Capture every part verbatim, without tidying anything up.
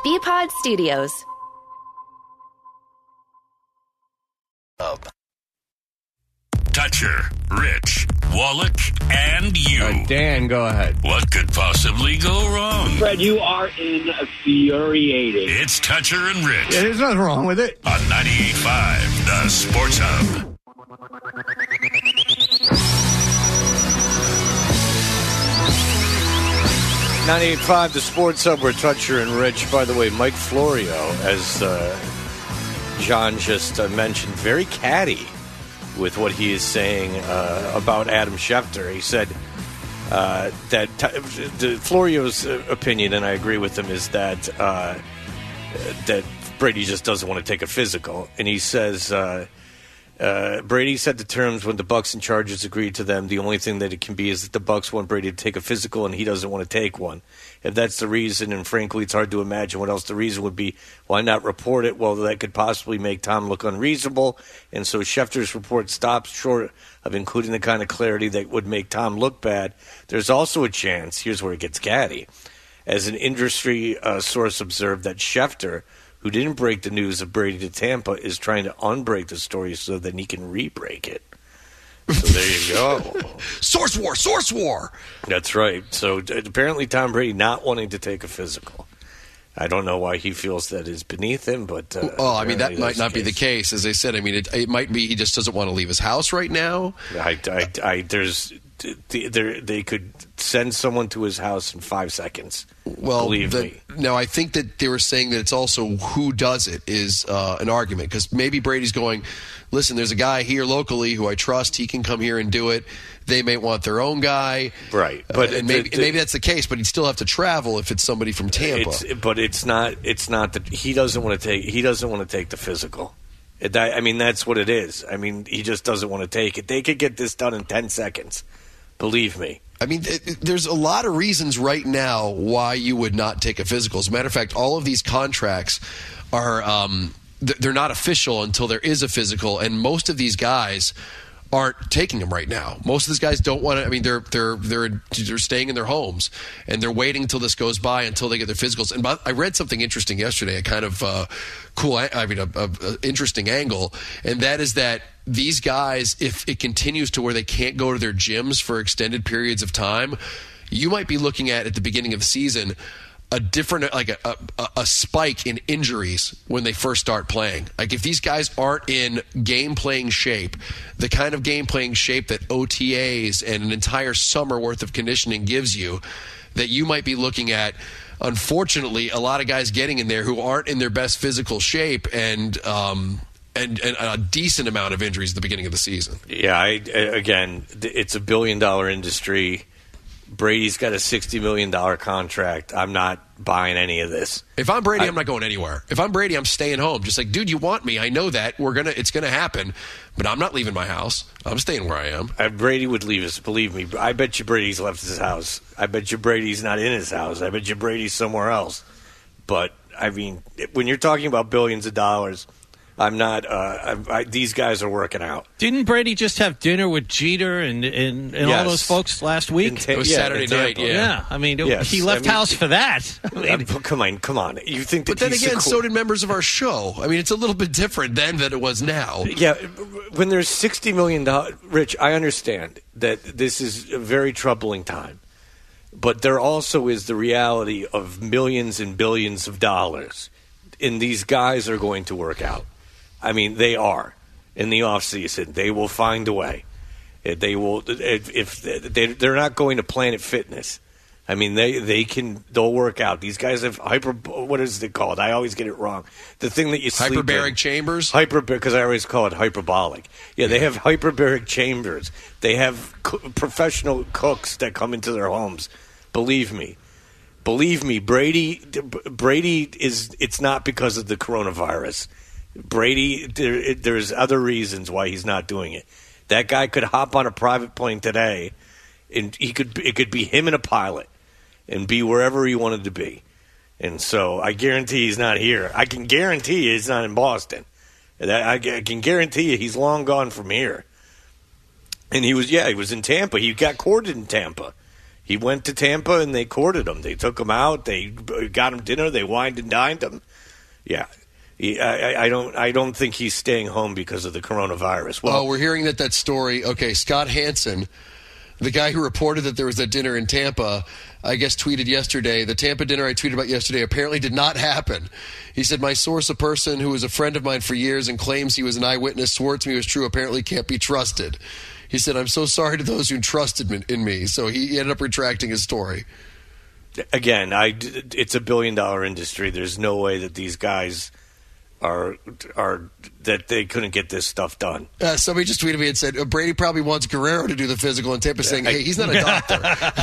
B-Pod Studios. Toucher, Rich, Wallach, and you. Uh, Dan, go ahead. What could possibly go wrong? Fred, you are infuriating. It's Toucher and Rich. Yeah, there's nothing wrong with it. On ninety-eight point five, The Sports Hub. ninety-eight point five, The Sports Hub, we're Toucher and Rich. By the way, Mike Florio, as uh, John just uh, mentioned, very catty with what he is saying uh, about Adam Schefter. He said uh, that t- the Florio's opinion, and I agree with him, is that uh, that Brady just doesn't want to take a physical. And he says uh, uh, Brady said the terms when the Bucs and Chargers agreed to them. The only thing that it can be is that the Bucs want Brady to take a physical, and he doesn't want to take one. If that's the reason, and frankly, it's hard to imagine what else the reason would be, why not report it? Well, that could possibly make Tom look unreasonable. And so Schefter's report stops short of including the kind of clarity that would make Tom look bad. There's also a chance, here's where it gets catty, as an industry uh, source observed, that Schefter, who didn't break the news of Brady to Tampa, is trying to unbreak the story so that he can re-break it. So there you go. Source war, source war. That's right. So apparently Tom Brady not wanting to take a physical. I don't know why he feels that is beneath him, but uh, well, I mean that might not be the case. As I said, I mean it, it might be he just doesn't want to leave his house right now. I, I, I there's there they could send someone to his house in five seconds. Well, believe the, me. No, I think that they were saying that it's also who does it is uh, an argument, because maybe Brady's going, listen, there's a guy here locally who I trust. He can come here and do it. They may want their own guy, right? But uh, and the, maybe, the, maybe that's the case. But he'd still have to travel if it's somebody from Tampa. It's, but it's not. It's not that he doesn't want to take. He doesn't want to take the physical. It, I mean, that's what it is. I mean, he just doesn't want to take it. They could get this done in ten seconds. Believe me. I mean, it, there's a lot of reasons right now why you would not take a physical. As a matter of fact, all of these contracts are um, th- they're not official until there is a physical, and most of these guys aren't taking them right now. Most of these guys don't want to. I mean, they're they're they're they're staying in their homes and they're waiting until this goes by until they get their physicals. And by, I read something interesting yesterday, a kind of uh, cool, I mean, a, a, a interesting angle, and that is that these guys, if it continues to where they can't go to their gyms for extended periods of time, you might be looking at at the beginning of the season a different, like a, a, a spike in injuries when they first start playing. Like if these guys aren't in game playing shape, the kind of game playing shape that O T As and an entire summer worth of conditioning gives you, that you might be looking at, unfortunately, a lot of guys getting in there who aren't in their best physical shape, and um, and, and a decent amount of injuries at the beginning of the season. Yeah, I, again, it's a billion dollar industry. Brady's got a sixty million dollars contract. I'm not buying any of this. If I'm Brady, I, I'm not going anywhere. If I'm Brady, I'm staying home. Just like, dude, you want me. I know that. We're gonna. It's going to happen. But I'm not leaving my house. I'm staying where I am. Uh, Brady would leave us. Believe me. I bet you Brady's left his house. I bet you Brady's not in his house. I bet you Brady's somewhere else. But, I mean, when you're talking about billions of dollars, I'm not. Uh, I, I, these guys are working out. Didn't Brady just have dinner with Jeter and and, and yes. all those folks last week? Ta- it was yeah, Saturday night. Yeah. yeah, I mean, it, yes. he left I mean, house for that. I mean, uh, come on, come on. You think that? But then he's again, the so did members of our show. I mean, it's a little bit different then than it was now. Yeah, when there's sixty million dollars, Rich, I understand that this is a very troubling time. But there also is the reality of millions and billions of dollars. And these guys are going to work out. I mean, they are in the off season. They will find a way. They will if, if they, they're not going to Planet Fitness. I mean, they, they can they'll work out. These guys have hyper. What is it called? I always get it wrong. The thing that you sleep hyperbaric in. chambers. Hyper because I always call it hyperbolic. Yeah, they have hyperbaric chambers. They have co- professional cooks that come into their homes. Believe me. Believe me, Brady. Brady is. It's not because of the coronavirus. Brady, there, there's other reasons why he's not doing it. That guy could hop on a private plane today, and he could. It could be him and a pilot, and be wherever he wanted to be. And so I guarantee he's not here. I can guarantee you he's not in Boston. I can guarantee you he's long gone from here. And he was, yeah, he was in Tampa. He got courted in Tampa. He He went to Tampa and they courted him. They took him out. They got him dinner. They wined and dined him. Yeah. He, I, I don't. I don't think he's staying home because of the coronavirus. Well, oh, we're hearing that that story. Okay, Scott Hansen, the guy who reported that there was that dinner in Tampa, I guess tweeted yesterday, the Tampa dinner I tweeted about yesterday apparently did not happen. He said, my source, a person who was a friend of mine for years and claims he was an eyewitness, swore to me it was true, apparently can't be trusted. He said, I'm so sorry to those who trusted in me. So he ended up retracting his story. Again, I, it's a billion-dollar industry. There's no way that these guys are are that they couldn't get this stuff done. Uh, somebody just tweeted me and said, Brady probably wants Guerrero to do the physical, and Tampa saying, hey, he's not a doctor.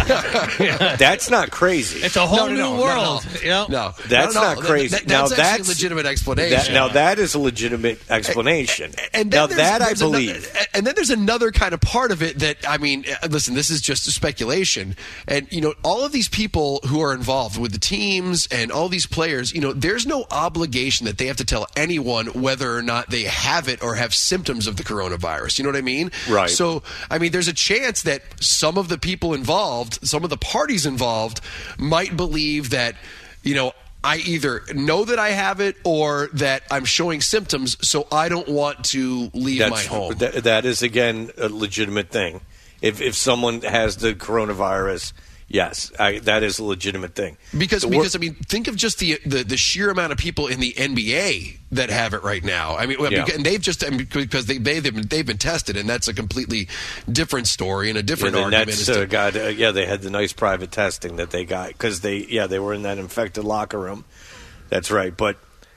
That's not crazy. It's a whole no, no, new no, world. No, no. Yep. no that's no, no, not crazy. That, that, now that's, that's actually a legitimate explanation. That, now that is a legitimate explanation. And, and now there's, that there's I believe. Another, and then there's another kind of part of it that, I mean, listen, this is just a speculation. And, you know, all of these people who are involved with the teams and all these players, you know, there's no obligation that they have to tell anyone whether or not they have it or have symptoms of the coronavirus. You know what I mean? Right. So, I mean, there's a chance that some of the people involved, some of the parties involved might believe that, you know, I either know that I have it or that I'm showing symptoms, so I don't want to leave That's, my home. That, that is, again, a legitimate thing. If if someone has the coronavirus, yes, I, that is a legitimate thing. Because, the because I mean, think of just the, the the sheer amount of people in the N B A that have it right now. I mean, Yeah. and they've just I mean, because they they've been, they've been tested, and that's a completely different story and a different Yeah, the argument. Nets as to- uh, got, uh, yeah, they had the nice private testing that they got because they, yeah, they were in that infected locker room. That's right, but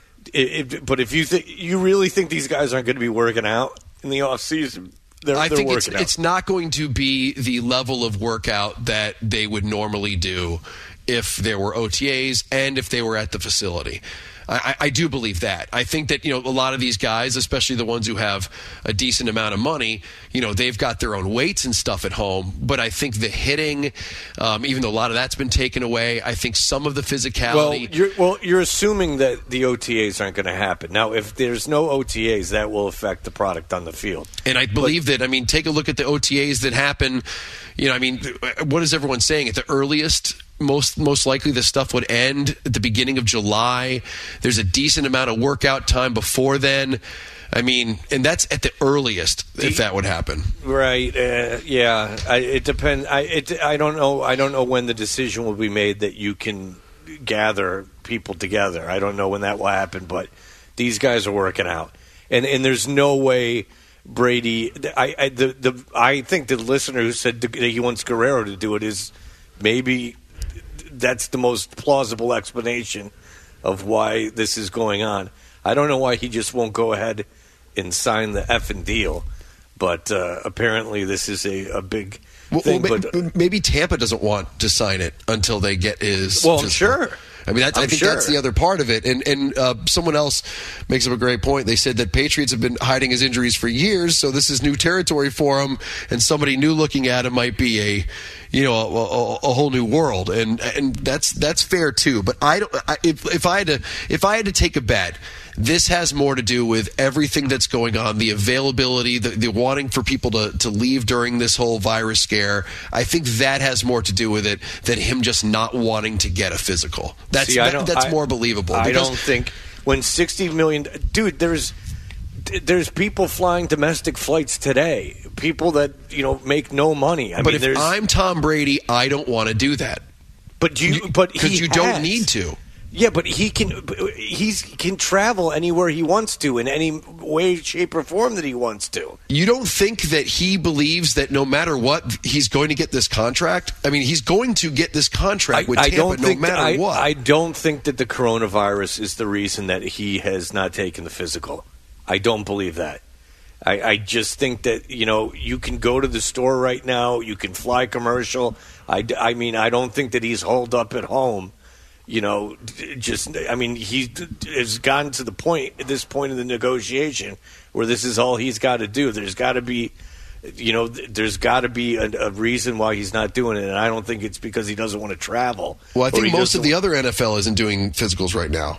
it, it, but if you think you really think these guys aren't going to be working out in the off season, they're, I they're think it's, working out. it's not going to be the level of workout that they would normally do if there were O T As and if they were at the facility. I, I do believe that. I think that, you know, a lot of these guys, especially the ones who have a decent amount of money, you know, they've got their own weights and stuff at home. But I think the hitting, um, even though a lot of that's been taken away, I think some of the physicality. Well, you're, well, you're assuming that the O T As aren't going to happen. Now, if there's no O T As, that will affect the product on the field. And I believe but, that, I mean, take a look at the O T As that happen. You know, I mean, what is everyone saying? At the earliest, most most likely this stuff would end at the beginning of July. There's a decent amount of workout time before then. I mean, and that's at the earliest if that would happen. Right? Uh, yeah. I, it depends. I it, I don't know. I don't know when the decision will be made that you can gather people together. I don't know when that will happen, but these guys are working out, and and there's no way Brady. I I the, the I think the listener who said that he wants Guerrero to do it is maybe. That's the most plausible explanation of why this is going on. I don't know why he just won't go ahead and sign the effing deal, but uh, apparently this is a, a big well, thing. Well, but maybe Tampa doesn't want to sign it until they get his. Well, his sure. I mean, that's, I think sure. that's the other part of it. And and uh, someone else makes up a great point. They said that Patriots have been hiding his injuries for years, so this is new territory for him. And somebody new looking at him might be a, you know, a, a, a whole new world. And and that's that's fair too. But I don't. I, if if I had to if I had to take a bet, this has more to do with everything that's going on, the availability, the, the wanting for people to, to leave during this whole virus scare. I think that has more to do with it than him just not wanting to get a physical. That's See, I that, don't- that's I- more believable. I because- don't think when sixty million dude, there's there's people flying domestic flights today. People that you know make no money. I But mean, if there's I'm Tom Brady, I don't want to do that. but you but Because he you don't has. need to. Yeah, but he can he's can travel anywhere he wants to in any way, shape, or form that he wants to. You don't think that he believes that no matter what, he's going to get this contract? I mean, he's going to get this contract with Tampa don't no think matter I, what. I don't think that the coronavirus is the reason that he has not taken the physical. I don't believe that. I, I just think that, you know, you can go to the store right now. You can fly commercial. I, I mean, I don't think that he's holed up at home. You know, just, I mean, he has gotten to the point, at this point in the negotiation, where this is all he's got to do. There's got to be, you know, there's got to be a, a reason why he's not doing it. And I don't think it's because he doesn't want to travel. well, I or think he most of doesn't- the other N F L isn't doing physicals right now.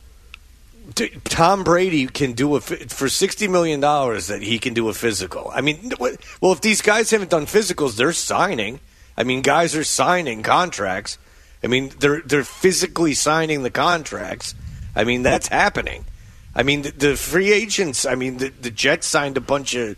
D- Tom Brady can do a for sixty million dollars that he can do a physical. I mean, what- well, if these guys haven't done physicals, they're signing. I mean, guys are signing contracts. I mean, they're they're physically signing the contracts. I mean, that's happening. I mean, the, the free agents, I mean, the, the Jets signed a bunch of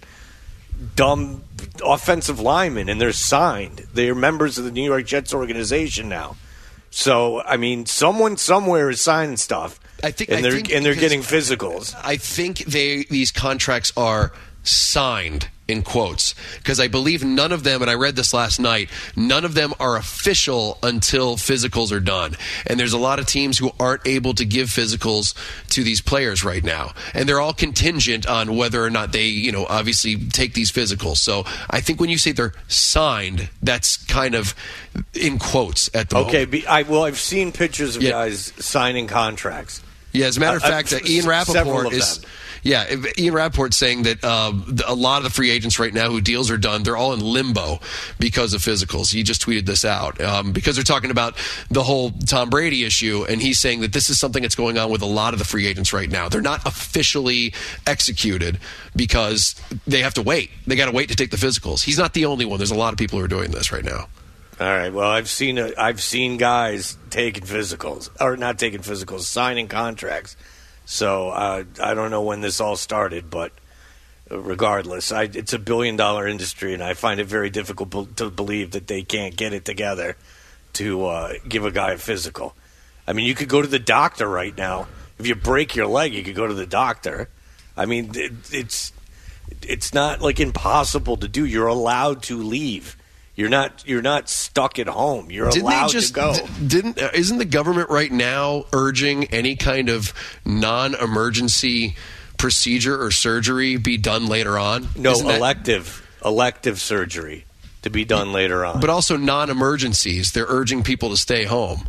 dumb offensive linemen, and they're signed. They're members of the New York Jets organization now. So, I mean, someone somewhere is signing stuff, I think, and I they're think and they're because- getting physicals. I think they these contracts are signed in quotes because I believe none of them, and I read this last night, none of them are official until physicals are done. And there's a lot of teams who aren't able to give physicals to these players right now. And they're all contingent on whether or not they, you know, obviously take these physicals. So I think when you say they're signed, that's kind of in quotes at the Okay, moment. be, I, well, I've seen pictures of Yeah. guys signing contracts. Yeah, as a matter of Uh, fact, uh, uh, Ian several Rappaport of is. them. Yeah, Ian Rappaport's saying that uh, a lot of the free agents right now who deals are done, they're all in limbo because of physicals. He just tweeted this out um, because they're talking about the whole Tom Brady issue, and he's saying that this is something that's going on with a lot of the free agents right now. They're not officially executed because they have to wait. They got to wait to take the physicals. He's not the only one. There's a lot of people who are doing this right now. All right. Well, I've seen a, I've seen guys taking physicals, or not taking physicals, signing contracts. So uh, I don't know when this all started, but regardless, I, it's a billion-dollar industry, and I find it very difficult b- to believe that they can't get it together to uh, give a guy a physical. I mean, you could go to the doctor right now. If you break your leg, you could go to the doctor. I mean, it, it's it's not like impossible to do. You're allowed to leave. You're not. You're not stuck at home. You're Didn't allowed they just, to go. d- Didn't uh, isn't the government right now urging any kind of non-emergency procedure or surgery be done later on? No, Isn't that- elective elective surgery to be done later on. but also non-emergencies. They're urging people to stay home.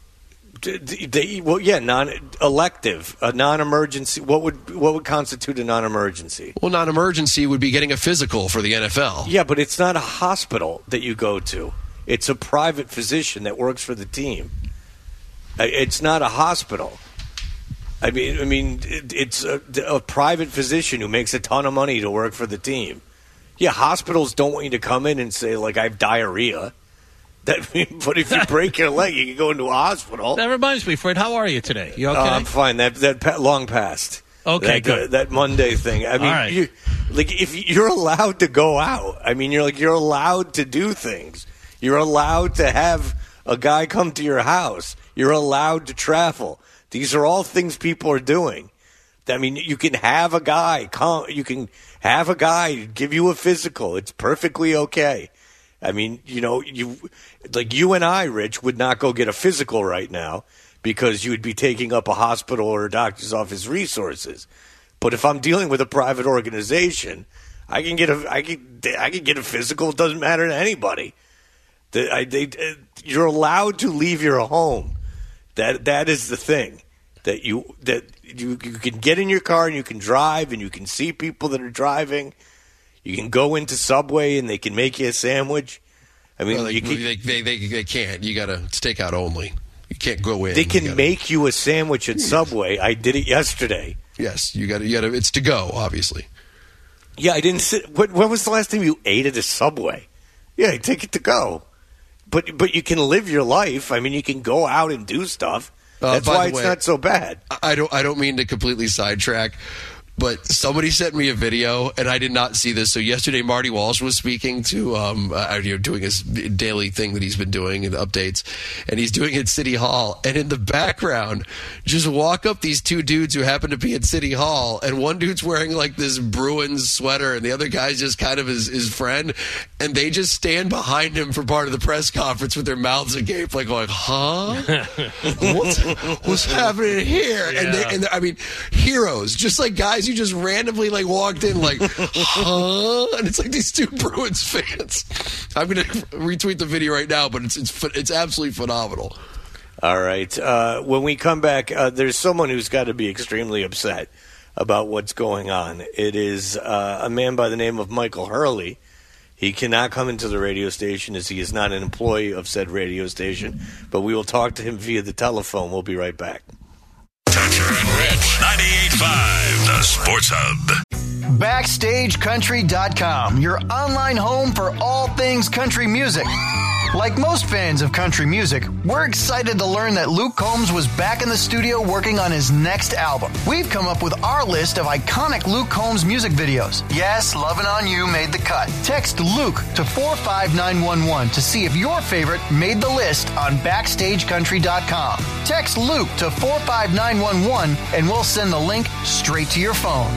D- d- they, well, yeah, non-elective, a non-emergency. What would what would constitute a non-emergency? Well, non-emergency would be getting a physical for the N F L. Yeah, but it's not a hospital that you go to. It's a private physician that works for the team. Uh, It's not a hospital. I mean, I mean, it, it's a, a private physician who makes a ton of money to work for the team. Yeah, hospitals don't want you to come in and say, like, I have diarrhea. That, but if you break your leg, you can go into a hospital. That reminds me, Fred, how are you today? You okay? Uh, I'm fine. That that pa- long past. Okay, that, good. That Monday thing. I mean, All right. you, like if you're allowed to go out. I mean, you're like you're allowed to do things. You're allowed to have a guy come to your house. You're allowed to travel. These are all things people are doing. I mean, you can have a guy come. You can have a guy give you a physical. It's perfectly okay. I mean, you know, you like you and I, Rich, would not go get a physical right now because you would be taking up a hospital or a doctor's office resources. But if I'm dealing with a private organization, I can get a I can I can get a physical. It doesn't matter to anybody. The, I, they, you're allowed to leave your home. That that is the thing that you that you you can get in your car and you can drive and you can see people that are driving. You can go into Subway and they can make you a sandwich. I mean, Well, they, you can, they, they, they, they can't. You got to it's takeout only. You can't go in. they You can gotta- make you a sandwich at Subway. I did it yesterday. Yes, you got to. You got to. It's to go, obviously. Yeah, I didn't sit. When, when was the last time you ate at a Subway? Yeah, take it to go. But but you can live your life. I mean, you can go out and do stuff. Uh, That's by why the it's way- not so bad. I don't. I don't mean to completely sidetrack, but somebody sent me a video, and I did not see this. So yesterday, Marty Walsh was speaking to, um, uh, you know, doing his daily thing that he's been doing and updates, and he's doing it at City Hall. And in the background, just walk up these two dudes who happen to be at City Hall, and one dude's wearing like this Bruins sweater, and the other guy's just kind of his, his friend, and they just stand behind him for part of the press conference with their mouths agape, like going, "Huh? what's, what's happening here?" And, they, and I mean, heroes, just like guys. You just randomly like walked in like, huh? And it's like these two Bruins fans. I'm gonna retweet the video right now, but it's it's it's absolutely phenomenal. All right. Uh, when we come back, uh, there's someone who's got to be extremely upset about what's going on. It is uh, a man by the name of Michael Hurley. He cannot come into the radio station as he is not an employee of said radio station, but we will talk to him via the telephone. We'll be right back. Toucher and Rich, ninety-eight point five, the Sports Hub. Backstage Country dot com, your online home for all things country music. Like most fans of country music, we're excited to learn that Luke Combs was back in the studio working on his next album. We've come up with our list of iconic Luke Combs music videos. Yes, Lovin' On You made the cut. Text Luke to four five nine one one to see if your favorite made the list on backstage country dot com. Text Luke to four five nine one one and we'll send the link straight to your phone.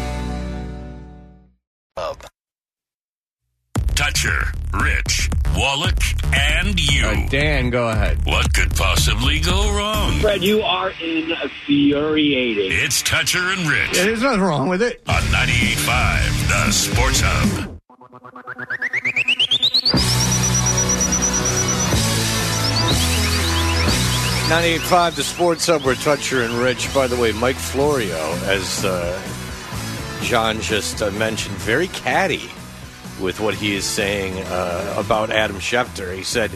Up. Toucher, Rich, Wallach, and you. Uh, Dan, go ahead. What could possibly go wrong? Fred, you are infuriating. It's Toucher and Rich. Yeah, there's nothing wrong with it. On ninety-eight point five, the Sports Hub. ninety-eight point five, the Sports Hub, we're Toucher and Rich. By the way, Mike Florio, as uh, John just uh, mentioned, very catty with what he is saying uh, about Adam Schefter. He said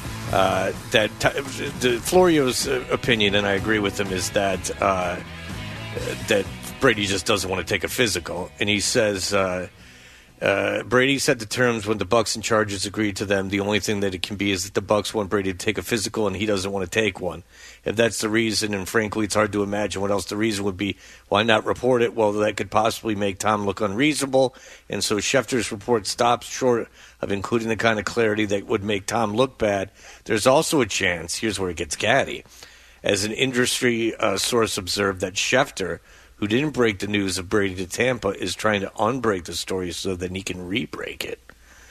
uh, that t- the Florio's opinion, and I agree with him, is that uh, that Brady just doesn't want to take a physical. And he says uh, uh, Brady set the terms when the Bucs and Chargers agreed to them. The only thing that it can be is that the Bucs want Brady to take a physical, and he doesn't want to take one. If that's the reason, and frankly, it's hard to imagine what else the reason would be, why not report it? Well, that could possibly make Tom look unreasonable, and so Schefter's report stops short of including the kind of clarity that would make Tom look bad. There's also a chance, here's where it gets catty, as an industry uh, source observed, that Schefter, who didn't break the news of Brady to Tampa, is trying to unbreak the story so that he can re-break it.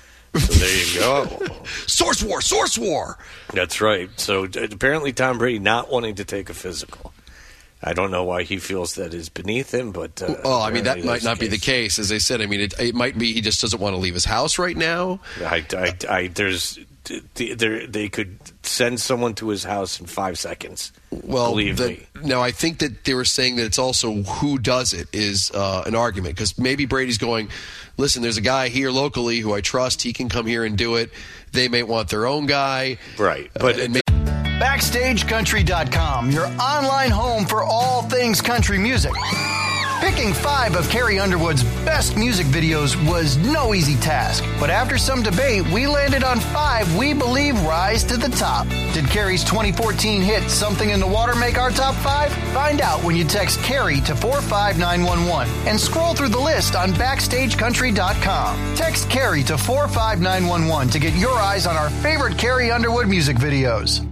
So there you go. Source war, source war. That's right. So uh, apparently Tom Brady not wanting to take a physical. I don't know why he feels that is beneath him, but... Uh, well, I mean, that might not be the case. As I said, I mean, it, it might be he just doesn't want to leave his house right now. I, I, I, there's... There, they could send someone to his house in five seconds. Well, believe the, me. Now, I think that they were saying that it's also who does it is uh, an argument, because maybe Brady's going, listen, there's a guy here locally who I trust. He can come here and do it. They may want their own guy. Right. But uh, and backstage country dot com, your online home for all things country music. Picking five of Carrie Underwood's best music videos was no easy task, but after some debate, we landed on five we believe rise to the top. Did Carrie's twenty fourteen hit Something in the Water make our top five? Find out when you text Carrie to four five nine one one and scroll through the list on backstage country dot com. Text Carrie to four five nine one one to get your eyes on our favorite Carrie Underwood music videos.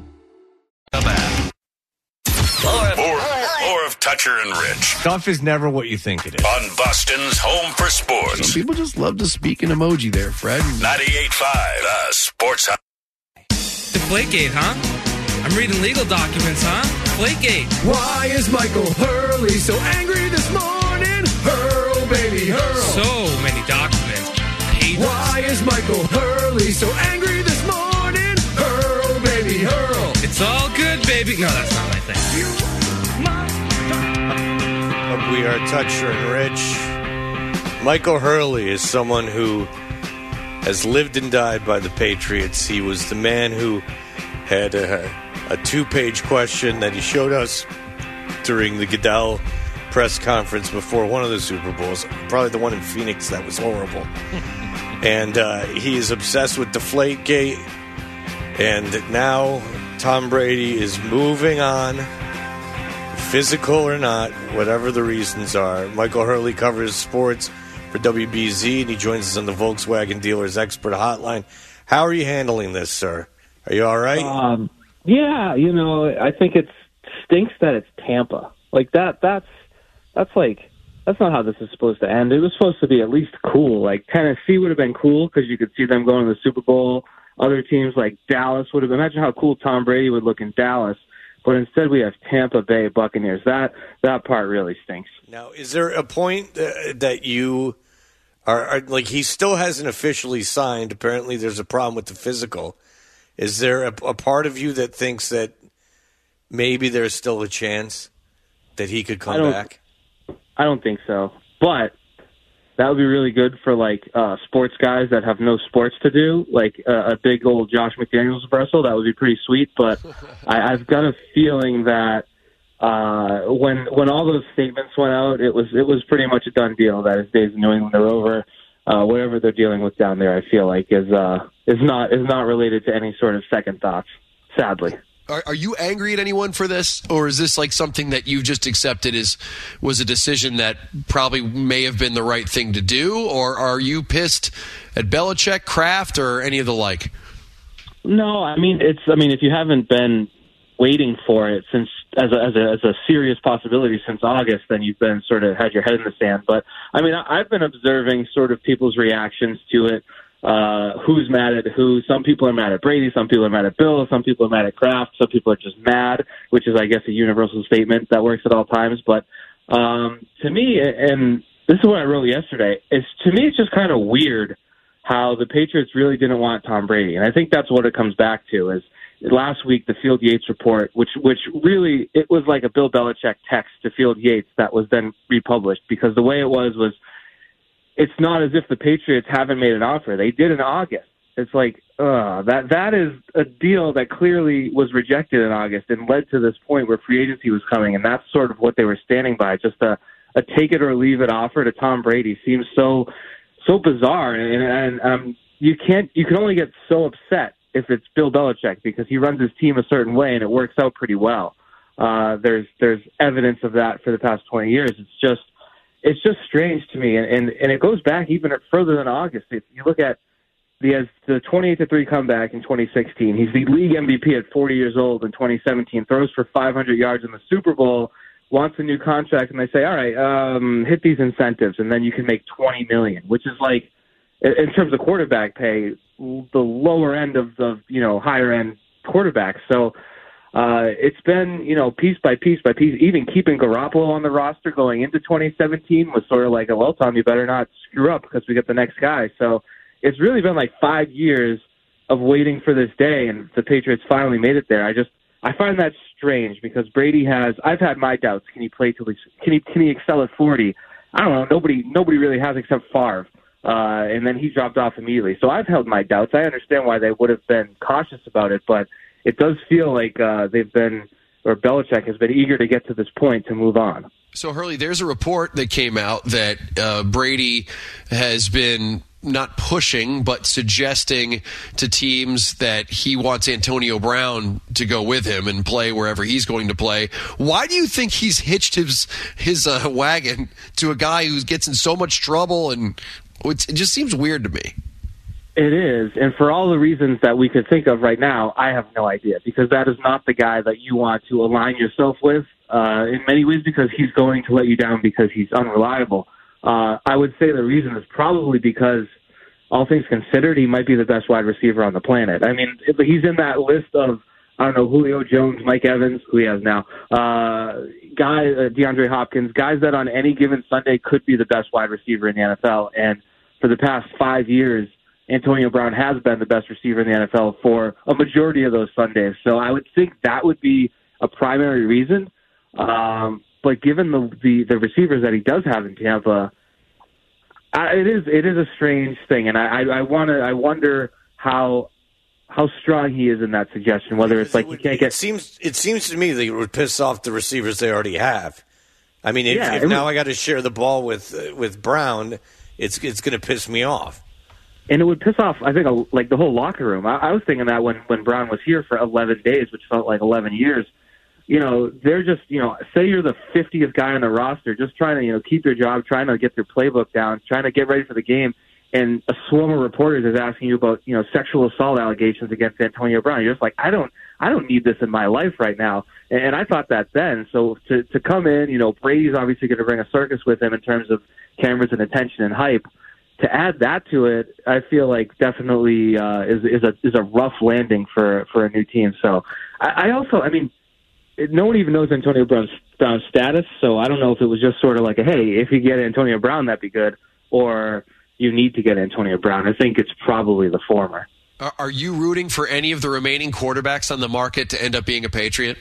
More, more, more of Toucher and Rich stuff is never what you think it is. on Boston's Home for Sports. people just love to speak in emoji there, Fred. ninety-eight point five, the Sports Hub. Deflategate, huh? I'm reading legal documents, huh? Deflategate. Why is Michael Hurley so angry this morning? Hurl, baby, hurl. So many documents. Pages. Why is Michael Hurley so angry this morning? Hurl, baby, hurl. It's all good, baby. No, that's not my thing. We are Toucher and Rich. Michael Hurley is someone who has lived and died by the Patriots. He was the man who had a, a two-page question that he showed us during the Goodell press conference before one of the Super Bowls, probably the one in Phoenix that was horrible. And uh, he is obsessed with Deflategate. And now Tom Brady is moving on, physical or not, whatever the reasons are. Michael Hurley covers sports for W B Z, and he joins us on the Volkswagen Dealers Expert Hotline. How are you handling this, sir? Are you all right? Um, yeah, you know, I think it stinks that it's Tampa. Like that. That's that's like that's not how this is supposed to end. It was supposed to be at least cool. Like Tennessee would have been cool because you could see them going to the Super Bowl. Other teams like Dallas would have. Imagine how cool Tom Brady would look in Dallas. But instead, we have Tampa Bay Buccaneers. That that part really stinks. Now, is there a point uh, that you are, are like? He still hasn't officially signed. Apparently, there's a problem with the physical. Is there a, a part of you that thinks that maybe there's still a chance that he could come I back? I don't think so. But that would be really good for like uh, sports guys that have no sports to do, like uh, a big old Josh McDaniels reversal. That would be pretty sweet. But I, I've got a feeling that uh, when when all those statements went out, it was it was pretty much a done deal that his days in New England are over. uh, whatever they're dealing with down there, I feel like is uh, is not is not related to any sort of second thoughts. Sadly. Are, are you angry at anyone for this, or is this like something that you just accepted as was a decision that probably may have been the right thing to do, or are you pissed at Belichick, Kraft, or any of the like? No, I mean it's. I mean, if you haven't been waiting for it since as a, as a as a serious possibility since August, then you've been sort of had your head in the sand. But I mean, I, I've been observing sort of people's reactions to it. Uh, who's mad at who? Some people are mad at Brady. Some people are mad at Bill. Some people are mad at Kraft. Some people are just mad, which is, I guess, a universal statement that works at all times. But um, to me, and this is what I wrote yesterday, is to me it's just kind of weird how the Patriots really didn't want Tom Brady, and I think that's what it comes back to. Is last week the Field Yates report, which which really it was like a Bill Belichick text to Field Yates that was then republished, because the way it was was. It's not as if the Patriots haven't made an offer. They did in August. It's like, uh, that that is a deal that clearly was rejected in August and led to this point where free agency was coming, and that's sort of what they were standing by. Just a, a take-it-or-leave-it offer to Tom Brady seems so so bizarre, and, and um, you can't you can only get so upset if it's Bill Belichick, because he runs his team a certain way, and it works out pretty well. Uh, there's there's evidence of that for the past twenty years. It's just It's just strange to me, and, and, and it goes back even further than August. If you look at the the twenty-eight to three comeback in twenty sixteen, he's the league M V P at forty years old in twenty seventeen, throws for five hundred yards in the Super Bowl, wants a new contract, and they say, all right, um, hit these incentives, and then you can make twenty million dollars, which is like, in terms of quarterback pay, the lower end of the, you know, higher-end quarterbacks. So, Uh, it's been, you know, piece by piece by piece. Even keeping Garoppolo on the roster going into twenty seventeen was sort of like, well, Tom, you better not screw up because we get the next guy. So it's really been like five years of waiting for this day, and the Patriots finally made it there. I just, I find that strange because Brady has, I've had my doubts. Can he play till he, can he, can he excel at forty? I don't know. Nobody, nobody really has except Favre. Uh, and then he dropped off immediately. So I've held my doubts. I understand why they would have been cautious about it, but it does feel like uh, they've been, or Belichick has been eager to get to this point to move on. So, Hurley, there's a report that came out that uh, Brady has been not pushing, but suggesting to teams that he wants Antonio Brown to go with him and play wherever he's going to play. Why do you think he's hitched his his uh, wagon to a guy who gets in so much trouble? And it just seems weird to me. It is, and for all the reasons that we could think of right now, I have no idea, because that is not the guy that you want to align yourself with uh, in many ways, because he's going to let you down because he's unreliable. Uh, I would say the reason is probably because, all things considered, he might be the best wide receiver on the planet. I mean, he's in that list of, I don't know, Julio Jones, Mike Evans, who he has now, uh, guy, uh, DeAndre Hopkins, guys that on any given Sunday could be the best wide receiver in the N F L. And for the past five years, Antonio Brown has been the best receiver in the N F L for a majority of those Sundays. So I would think that would be a primary reason. Um, but given the, the, the receivers that he does have in Tampa, I, it is it is a strange thing, and I I, I want to I wonder how how strong he is in that suggestion. Whether it's like it would, you can't get it seems it seems to me that it would piss off the receivers they already have. I mean, if, yeah, if now would, I got to share the ball with uh, with Brown, it's it's going to piss me off. And it would piss off, I think, a, like the whole locker room. I, I was thinking that when, when Brown was here for eleven days, which felt like eleven years, you know, they're just, you know, say you're the fiftieth guy on the roster, just trying to, you know, keep your job, trying to get their playbook down, trying to get ready for the game, and a swarm of reporters is asking you about, you know, sexual assault allegations against Antonio Brown. You're just like, I don't, I don't need this in my life right now. And, and I thought that then. So to to come in, you know, Brady's obviously going to bring a circus with him in terms of cameras and attention and hype. To add that to it, I feel like definitely uh, is is a is a rough landing for, for a new team. So I, I also, I mean, it, no one even knows Antonio Brown's, Brown's status. So I don't know if it was just sort of like, a, hey, if you get Antonio Brown, that'd be good, or you need to get Antonio Brown. I think it's probably the former. Are you rooting for any of the remaining quarterbacks on the market to end up being a Patriot?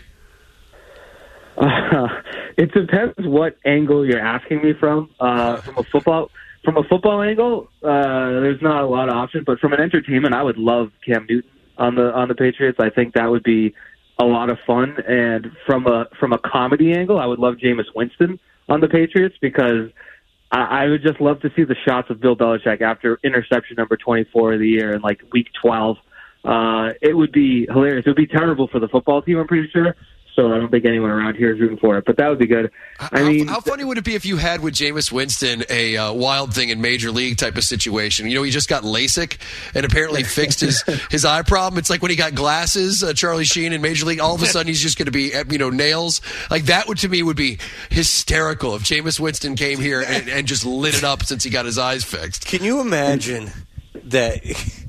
Uh, it depends what angle you're asking me from. Uh, from a football. From a football angle, uh, there's not a lot of options, but from an entertainment, I would love Cam Newton on the on the Patriots. I think that would be a lot of fun. And from a from a comedy angle, I would love Jameis Winston on the Patriots, because I, I would just love to see the shots of Bill Belichick after interception number twenty-four of the year in like week twelve. Uh, it would be hilarious. It would be terrible for the football team, I'm pretty sure. So I don't think anyone around here is rooting for it, but that would be good. I how, mean, how funny would it be if you had with Jameis Winston a uh, wild thing in Major League type of situation? You know, he just got LASIK and apparently fixed his, his eye problem. It's like when he got glasses, uh, Charlie Sheen in Major League. All of a sudden, he's just going to be, you know, nails. Like that would to me would be hysterical if Jameis Winston came here and, and just lit it up since he got his eyes fixed. Can you imagine that?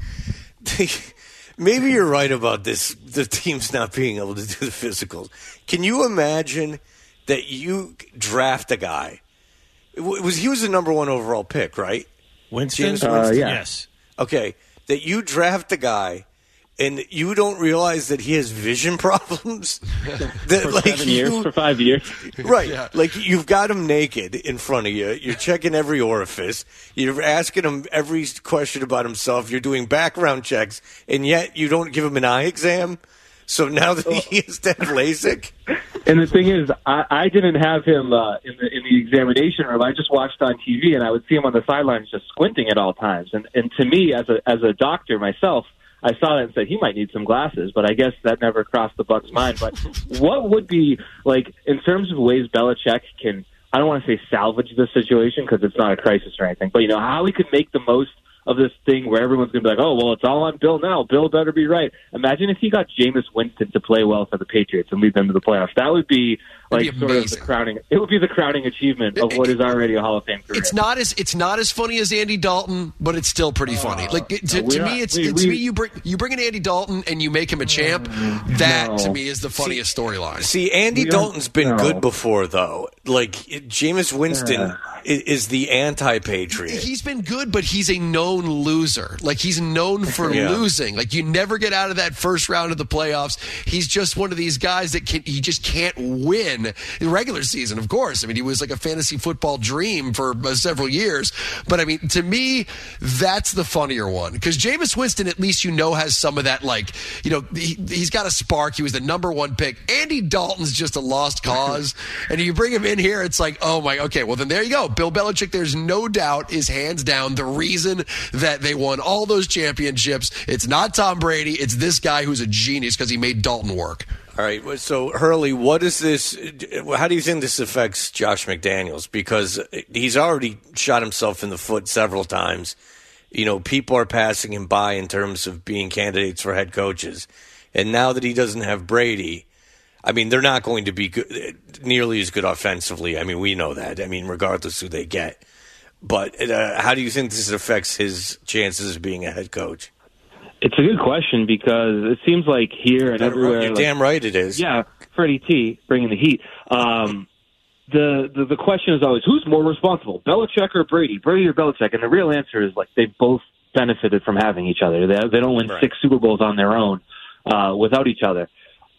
Maybe you're right about this, the teams not being able to do the physicals. Can you imagine that you draft a guy? It was He was the number one overall pick, right? Winston? James Uh, Winston? yeah. Yes. Okay, that you draft a guy and you don't realize that he has vision problems? That, for like, seven years, you- for five years. Right. Yeah. Like you've got him naked in front of you. You're checking every orifice. You're asking him every question about himself. You're doing background checks, and yet you don't give him an eye exam. So now that he has to have LASIK. And the thing is, I, I didn't have him uh, in the in the examination room. I just watched on T V, and I would see him on the sidelines just squinting at all times. And and to me, as a as a doctor myself, I saw that and said he might need some glasses, but I guess that never crossed the Bucs' mind. But what would be, like, in terms of ways Belichick can, I don't want to say salvage this situation because it's not a crisis or anything, but, you know, how he could make the most of this thing where everyone's going to be like, oh, well, it's all on Bill now. Bill better be right. Imagine if he got Jameis Winston to play well for the Patriots and lead them to the playoffs. That would be like It'd be sort of the amazing. crowning. It would be the crowning achievement of what is already a Hall of Fame career. It's not as it's not as funny as Andy Dalton, but it's still pretty funny. Like it- to, no, we to are- me, it's we- to we- me you bring you bring in Andy Dalton and you make him a champ. That No. to me is the funniest storyline. See, Andy We don't- Dalton's been no. good before, though. Like, it- Jameis Winston Yeah. is, is the anti-patriot. He's been good, but he's a known loser. Like he's known for Yeah. losing. Like you never get out of that first round of the playoffs. He's just one of these guys that can he just can't win in the regular season. Of course, I mean he was like a fantasy football dream for uh, several years. But I mean, to me, that's the funnier one because Jameis Winston, at least you know, has some of that. Like you know, he, he's got a spark. He was the number one pick. Andy Dalton's just a lost cause, and you bring him in here, it's like, oh my, okay, well then there you go. Bill Belichick, there's no doubt, is hands down the reason that they won all those championships. It's not Tom Brady. It's this guy who's a genius because he made Dalton work. All right, so Hurley, what is this? How do you think this affects Josh McDaniels? Because he's already shot himself in the foot several times. You know, people are passing him by in terms of being candidates for head coaches. And now that he doesn't have Brady, I mean, they're not going to be good, nearly as good offensively. I mean, we know that. I mean, regardless who they get. But uh, how do you think this affects his chances of being a head coach? It's a good question because it seems like here and everywhere. You're like, damn right it is. Yeah, Freddie T bringing the heat. Um, the, the the question is always who's more responsible, Belichick or Brady, Brady or Belichick? And the real answer is like they've both benefited from having each other. They they don't win Right. six Super Bowls on their own uh, without each other.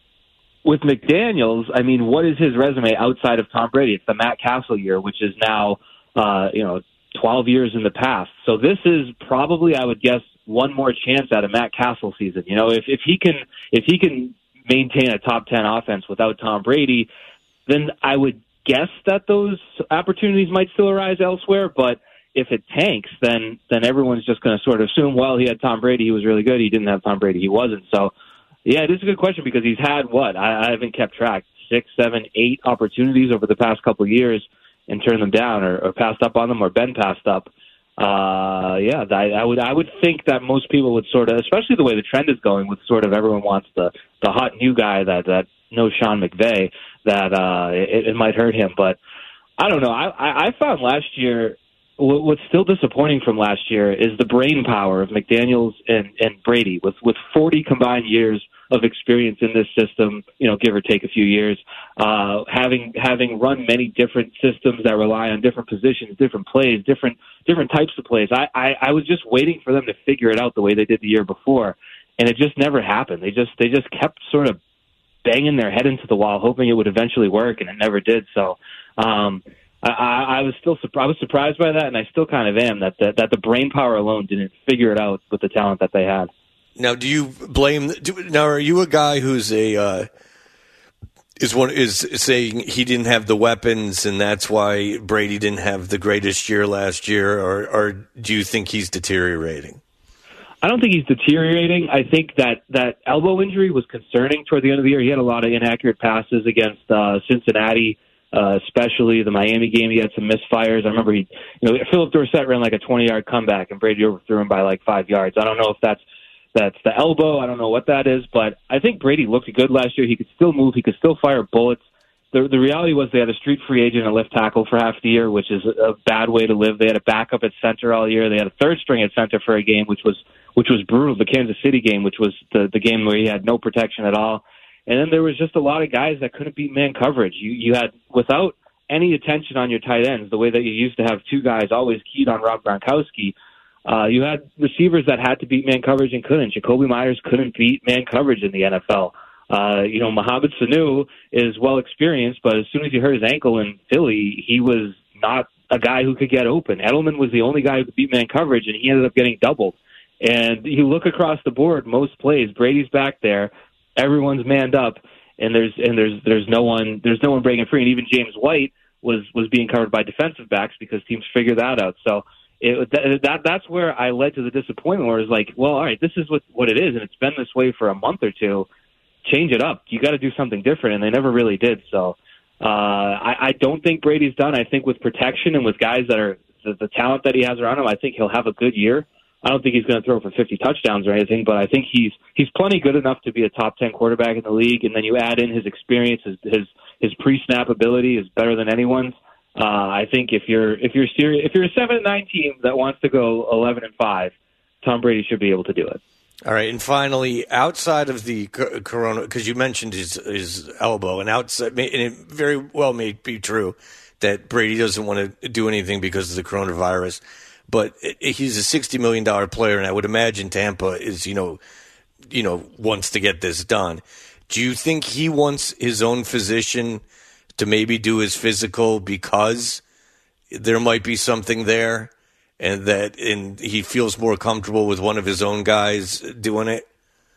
With McDaniels, I mean, what is his resume outside of Tom Brady? It's the Matt Castle year, which is now uh, you know twelve years in the past. So this is probably, I would guess, one more chance at a Matt Castle season. You know, if if he can if he can maintain a top ten offense without Tom Brady, then I would guess that those opportunities might still arise elsewhere. But if it tanks, then then everyone's just going to sort of assume, well, he had Tom Brady, he was really good. He didn't have Tom Brady, he wasn't. So, yeah, it is a good question because he's had what I, I haven't kept track six, seven, eight opportunities over the past couple of years and turned them down or, or passed up on them or been passed up. Uh, yeah, I, I would I would think that most people would sort of, especially the way the trend is going, with sort of everyone wants the the hot new guy that that knows Sean McVay, that uh, it, it might hurt him. But I don't know. I, I, I found last year what, what's still disappointing from last year is the brain power of McDaniels and, and Brady with with forty combined years of experience in this system, you know, give or take a few years, uh, having having run many different systems that rely on different positions, different plays, different different types of plays. I, I, I was just waiting for them to figure it out the way they did the year before, and it just never happened. They just they just kept sort of banging their head into the wall, hoping it would eventually work, and it never did. So um, I, I was still I was surprised by that, and I still kind of am that the, that the brain power alone didn't figure it out with the talent that they had. Now, do you blame? Do, now, are you a guy who's a uh, is one is saying he didn't have the weapons, and that's why Brady didn't have the greatest year last year, or, or do you think he's deteriorating? I don't think he's deteriorating. I think that that elbow injury was concerning toward the end of the year. He had a lot of inaccurate passes against uh, Cincinnati, uh, especially the Miami game. He had some misfires. I remember he, you know, Philip Dorsett ran like a twenty-yard comeback, and Brady overthrew him by like five yards. I don't know if that's that's the elbow. I don't know what that is, but I think Brady looked good last year. He could still move. He could still fire bullets. The, the reality was they had a street free agent at left tackle for half the year, which is a bad way to live. They had a backup at center all year. They had a third string at center for a game, which was which was brutal, the Kansas City game, which was the, the game where he had no protection at all. And then there was just a lot of guys that couldn't beat man coverage. You, you had, without any attention on your tight ends, the way that you used to have two guys always keyed on Rob Gronkowski, Uh, you had receivers that had to beat man coverage and couldn't. Jacoby Myers couldn't beat man coverage in the N F L. Uh, you know, Mohamed Sanu is well experienced, but as soon as he hurt his ankle in Philly, he was not a guy who could get open. Edelman was the only guy who could beat man coverage, and he ended up getting doubled. And you look across the board, most plays, Brady's back there, everyone's manned up, and there's and there's there's no one there's no one breaking free. And even James White was was being covered by defensive backs because teams figure that out. So. It, that, that that's where I led to the disappointment where it's like, well, all right, this is what, what it is, and it's been this way for a month or two. Change it up. You got to do something different, and they never really did. So uh, I, I don't think Brady's done. I think with protection and with guys that are the, the talent that he has around him, I think he'll have a good year. I don't think he's going to throw for fifty touchdowns or anything, but I think he's he's plenty good enough to be a top ten quarterback in the league, and then you add in his experience, his his, his pre-snap ability is better than anyone's. Uh, I think if you're if you're serious, if you're a seven and nine team that wants to go eleven and five, Tom Brady should be able to do it. All right, and finally, outside of the corona, because you mentioned his his elbow, and outside, and it very well may be true that Brady doesn't want to do anything because of the coronavirus, but he's a sixty million dollar player, and I would imagine Tampa is you know you know wants to get this done. Do you think he wants his own physician to maybe do his physical because there might be something there, and that and he feels more comfortable with one of his own guys doing it?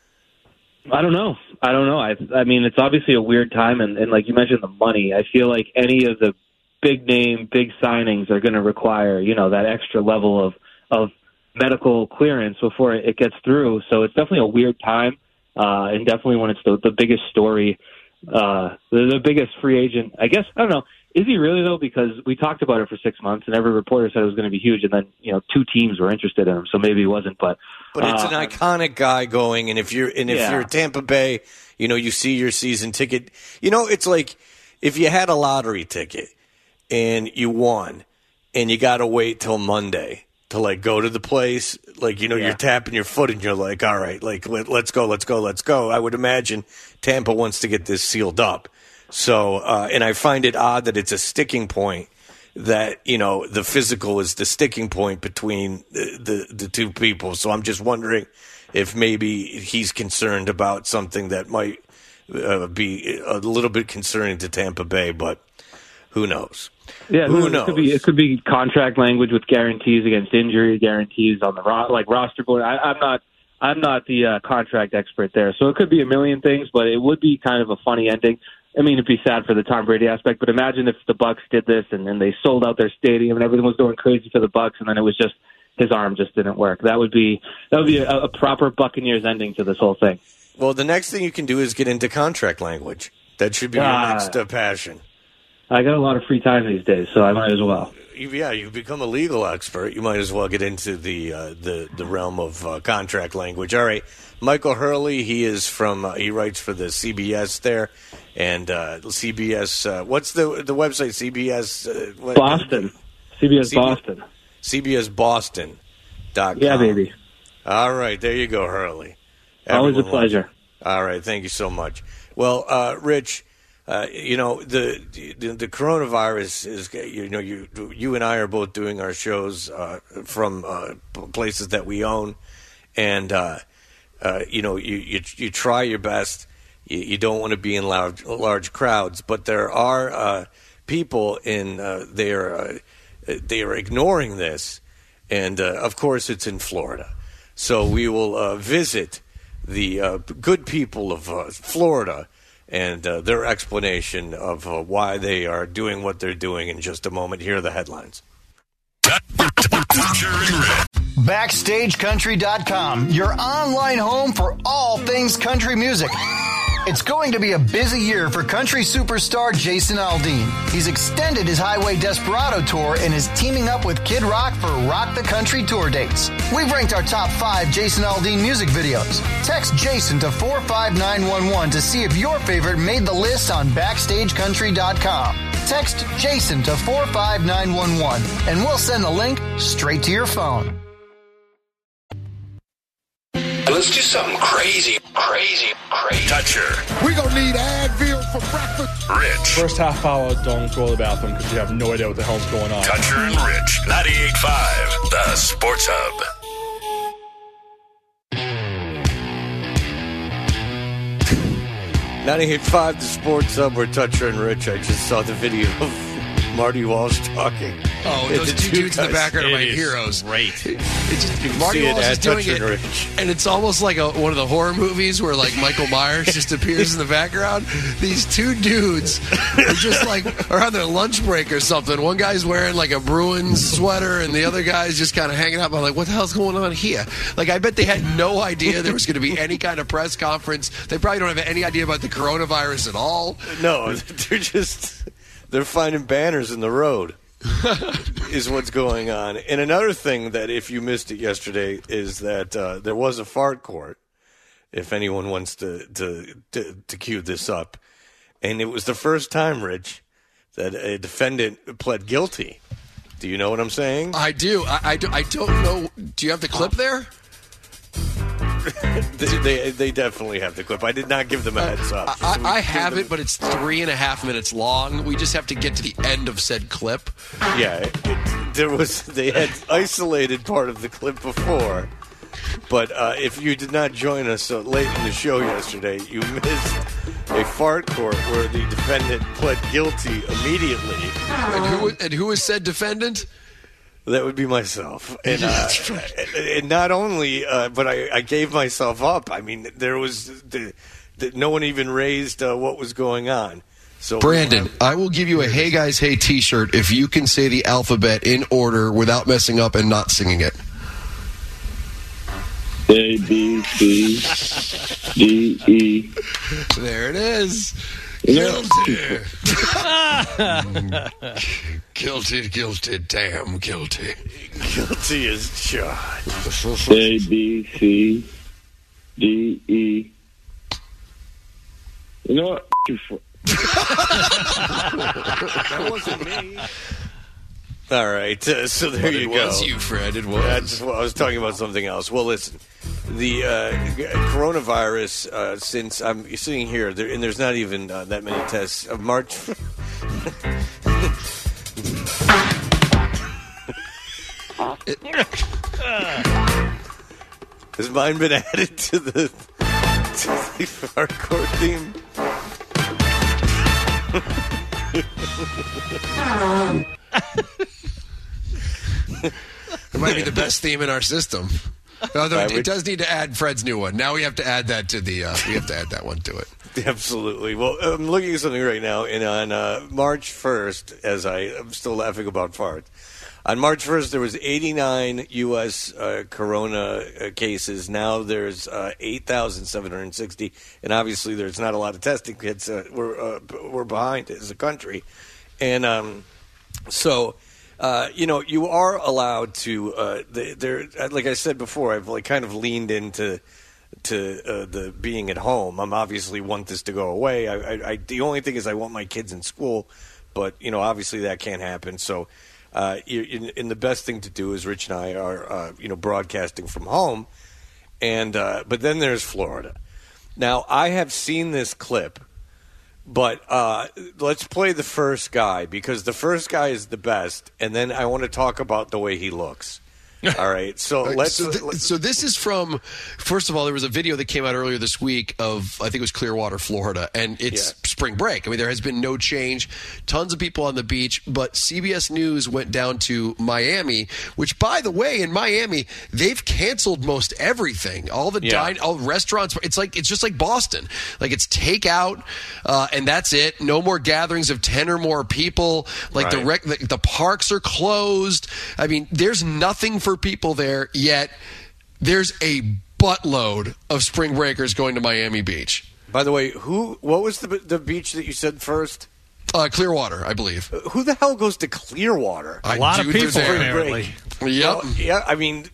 I don't know. I don't know. I, I mean, it's obviously a weird time, and, and like you mentioned, the money. I feel like any of the big name, big signings are going to require, you know, that extra level of of medical clearance before it gets through. So it's definitely a weird time, uh, and definitely when it's the, the biggest story. Uh, the, the biggest free agent, I guess. I don't know. Is he really though? Because we talked about it for six months, and every reporter said it was going to be huge, and then you know two teams were interested in him, so maybe he wasn't. But but it's uh, an iconic guy going, and if you're and if yeah. you're Tampa Bay, you know you see your season ticket. You know it's like if you had a lottery ticket and you won, and you got to wait till Monday to like go to the place. Like you know yeah. you're tapping your foot, and you're like, all right, like let, let's go, let's go, let's go. I would imagine Tampa wants to get this sealed up. So, uh, and I find it odd that it's a sticking point, that, you know, the physical is the sticking point between the, the, the two people. So I'm just wondering if maybe he's concerned about something that might uh, be a little bit concerning to Tampa Bay, but who knows? Yeah, who it knows? Could be, it could be contract language with guarantees against injury, guarantees on the ro- like roster board. I, I'm not. I'm not the uh, contract expert there, so it could be a million things, but it would be kind of a funny ending. I mean, it'd be sad for the Tom Brady aspect, but imagine if the Bucs did this and then they sold out their stadium and everything was going crazy for the Bucs, and then it was just his arm just didn't work. That would be that would be a, a proper Buccaneers ending to this whole thing. Well, the next thing you can do is get into contract language. That should be your uh, next uh, passion. I got a lot of free time these days, so I might as well. Yeah, you've become a legal expert. You might as well get into the uh, the the realm of uh, contract language. All right, Michael Hurley. He is from. Uh, he writes for the C B S there, and uh, C B S. Uh, what's the the website? C B S uh, what? Boston. C B S C B S Boston. C B S Boston. Dot com. Yeah, baby. All right, there you go, Hurley. Always Everyone a pleasure. All right, thank you so much. Well, uh, Rich. Uh, you know the, the the coronavirus is you know you you and I are both doing our shows uh, from uh, places that we own, and uh, uh, you know you, you you try your best. You, you don't want to be in large large crowds, but there are uh, people in uh, they are uh, they are ignoring this, and uh, of course it's in Florida. So we will uh, visit the uh, good people of uh, Florida. and uh, their explanation of uh, why they are doing what they're doing in just a moment. Here are the headlines. Backstage Country dot com, your online home for all things country music. It's going to be a busy year for country superstar Jason Aldean. He's extended his Highway Desperado tour and is teaming up with Kid Rock for Rock the Country tour dates. We've ranked our top five Jason Aldean music videos. Text Jason to four five nine one one to see if your favorite made the list on Backstage Country dot com. Text Jason to four five nine one one and we'll send the link straight to your phone. Let's do something crazy, crazy, crazy. Toucher. We're going to need Advil for breakfast. Rich. First half hour, don't go to the bathroom because you have no idea what the hell's going on. Toucher and Rich. ninety-eight point five, the Sports Hub. ninety-eight point five, the Sports Hub, where Toucher and Rich. I just saw the video of Marty Walsh talking. Oh, those two dudes in the background are my heroes. Great. It's just, Marty Walsh is doing it, and it's almost like a, one of the horror movies where like Michael Myers just appears in the background. These two dudes are just like are on their lunch break or something. One guy's wearing like a Bruins sweater, and the other guy's just kind of hanging out. I'm like, what the hell's going on here? Like, I bet they had no idea there was going to be any kind of press conference. They probably don't have any idea about the coronavirus at all. No, they're just they're finding banners in the road. Is what's going on. And another thing that, if you missed it yesterday, is that uh, there was a fart court, if anyone wants to, to, to, to cue this up. And it was the first time, Rich, that a defendant pled guilty. Do you know what I'm saying? I do. I, I, do, I don't know. Do you have the clip there? they, they they definitely have the clip. I did not give them a heads up. I, I, I have it, but it's three and a half minutes long. We just have to get to the end of said clip. Yeah, it, it, there was. They had isolated part of the clip before, but uh, if you did not join us so late in the show yesterday, you missed a fart court where the defendant pled guilty immediately. And who and who is said defendant? That would be myself. And, uh, and not only, uh, but I, I gave myself up. I mean, there was, the, the, no one even raised uh, what was going on. So Brandon, I will give you a Hey Guys Hey t-shirt if you can say the alphabet in order without messing up and not singing it. A, B, C, D, E. There it is. No. Guilty. Guilty, guilty, damn guilty. Guilty as charged. A, B, C, D, E. You know what? That wasn't me. All right, uh, so there but you it go. It was you, Fred. It was. I, just, well, I was talking about something else. Well, listen, the uh, coronavirus, uh, since I'm sitting here, there, and there's not even uh, that many tests, of March... Has mine been added to the, to the hardcore theme? It might be the best theme in our system. Although it, it does need to add Fred's new one. Now we have to add that to the. Uh, we have to add that one to it. Absolutely. Well, I'm looking at something right now, and on uh, March first, as I, I'm still laughing about farts. On March first, there was eighty-nine U S uh, corona uh, cases. Now there's uh, eight thousand seven hundred sixty, and obviously there's not a lot of testing kits. Uh, we're uh, we're behind as a country, and um, so. Uh, you know, you are allowed to. Uh, there, like I said before, I've like kind of leaned into to uh, the being at home. I'm obviously want this to go away. I, I, I, the only thing is, I want my kids in school, but you know, obviously that can't happen. So, uh, in, in the best thing to do is Rich and I are, uh, you know, broadcasting from home, and uh, but then there's Florida. Now, I have seen this clip. But uh, let's play the first guy, because the first guy is the best, and then I want to talk about the way he looks. All right, so All right, let's. So, th- so this is from. First of all, there was a video that came out earlier this week of I think it was Clearwater, Florida, and it's Yeah. spring break. I mean, there has been no change. Tons of people on the beach, but C B S News went down to Miami, which, by the way, in Miami they've canceled most everything. All the Yeah. dine, all restaurants. It's like it's just like Boston. Like it's takeout, uh, and that's it. No more gatherings of ten or more people. Like the, Right. rec- the the parks are closed. I mean, there's nothing for people there yet. There's a buttload of spring breakers going to Miami Beach. By the way, who? What was the the beach that you said first? Uh, Clearwater, I believe. Who the hell goes to Clearwater? I A lot of do, they're people, there. apparently. Yep. Well, yeah, I mean,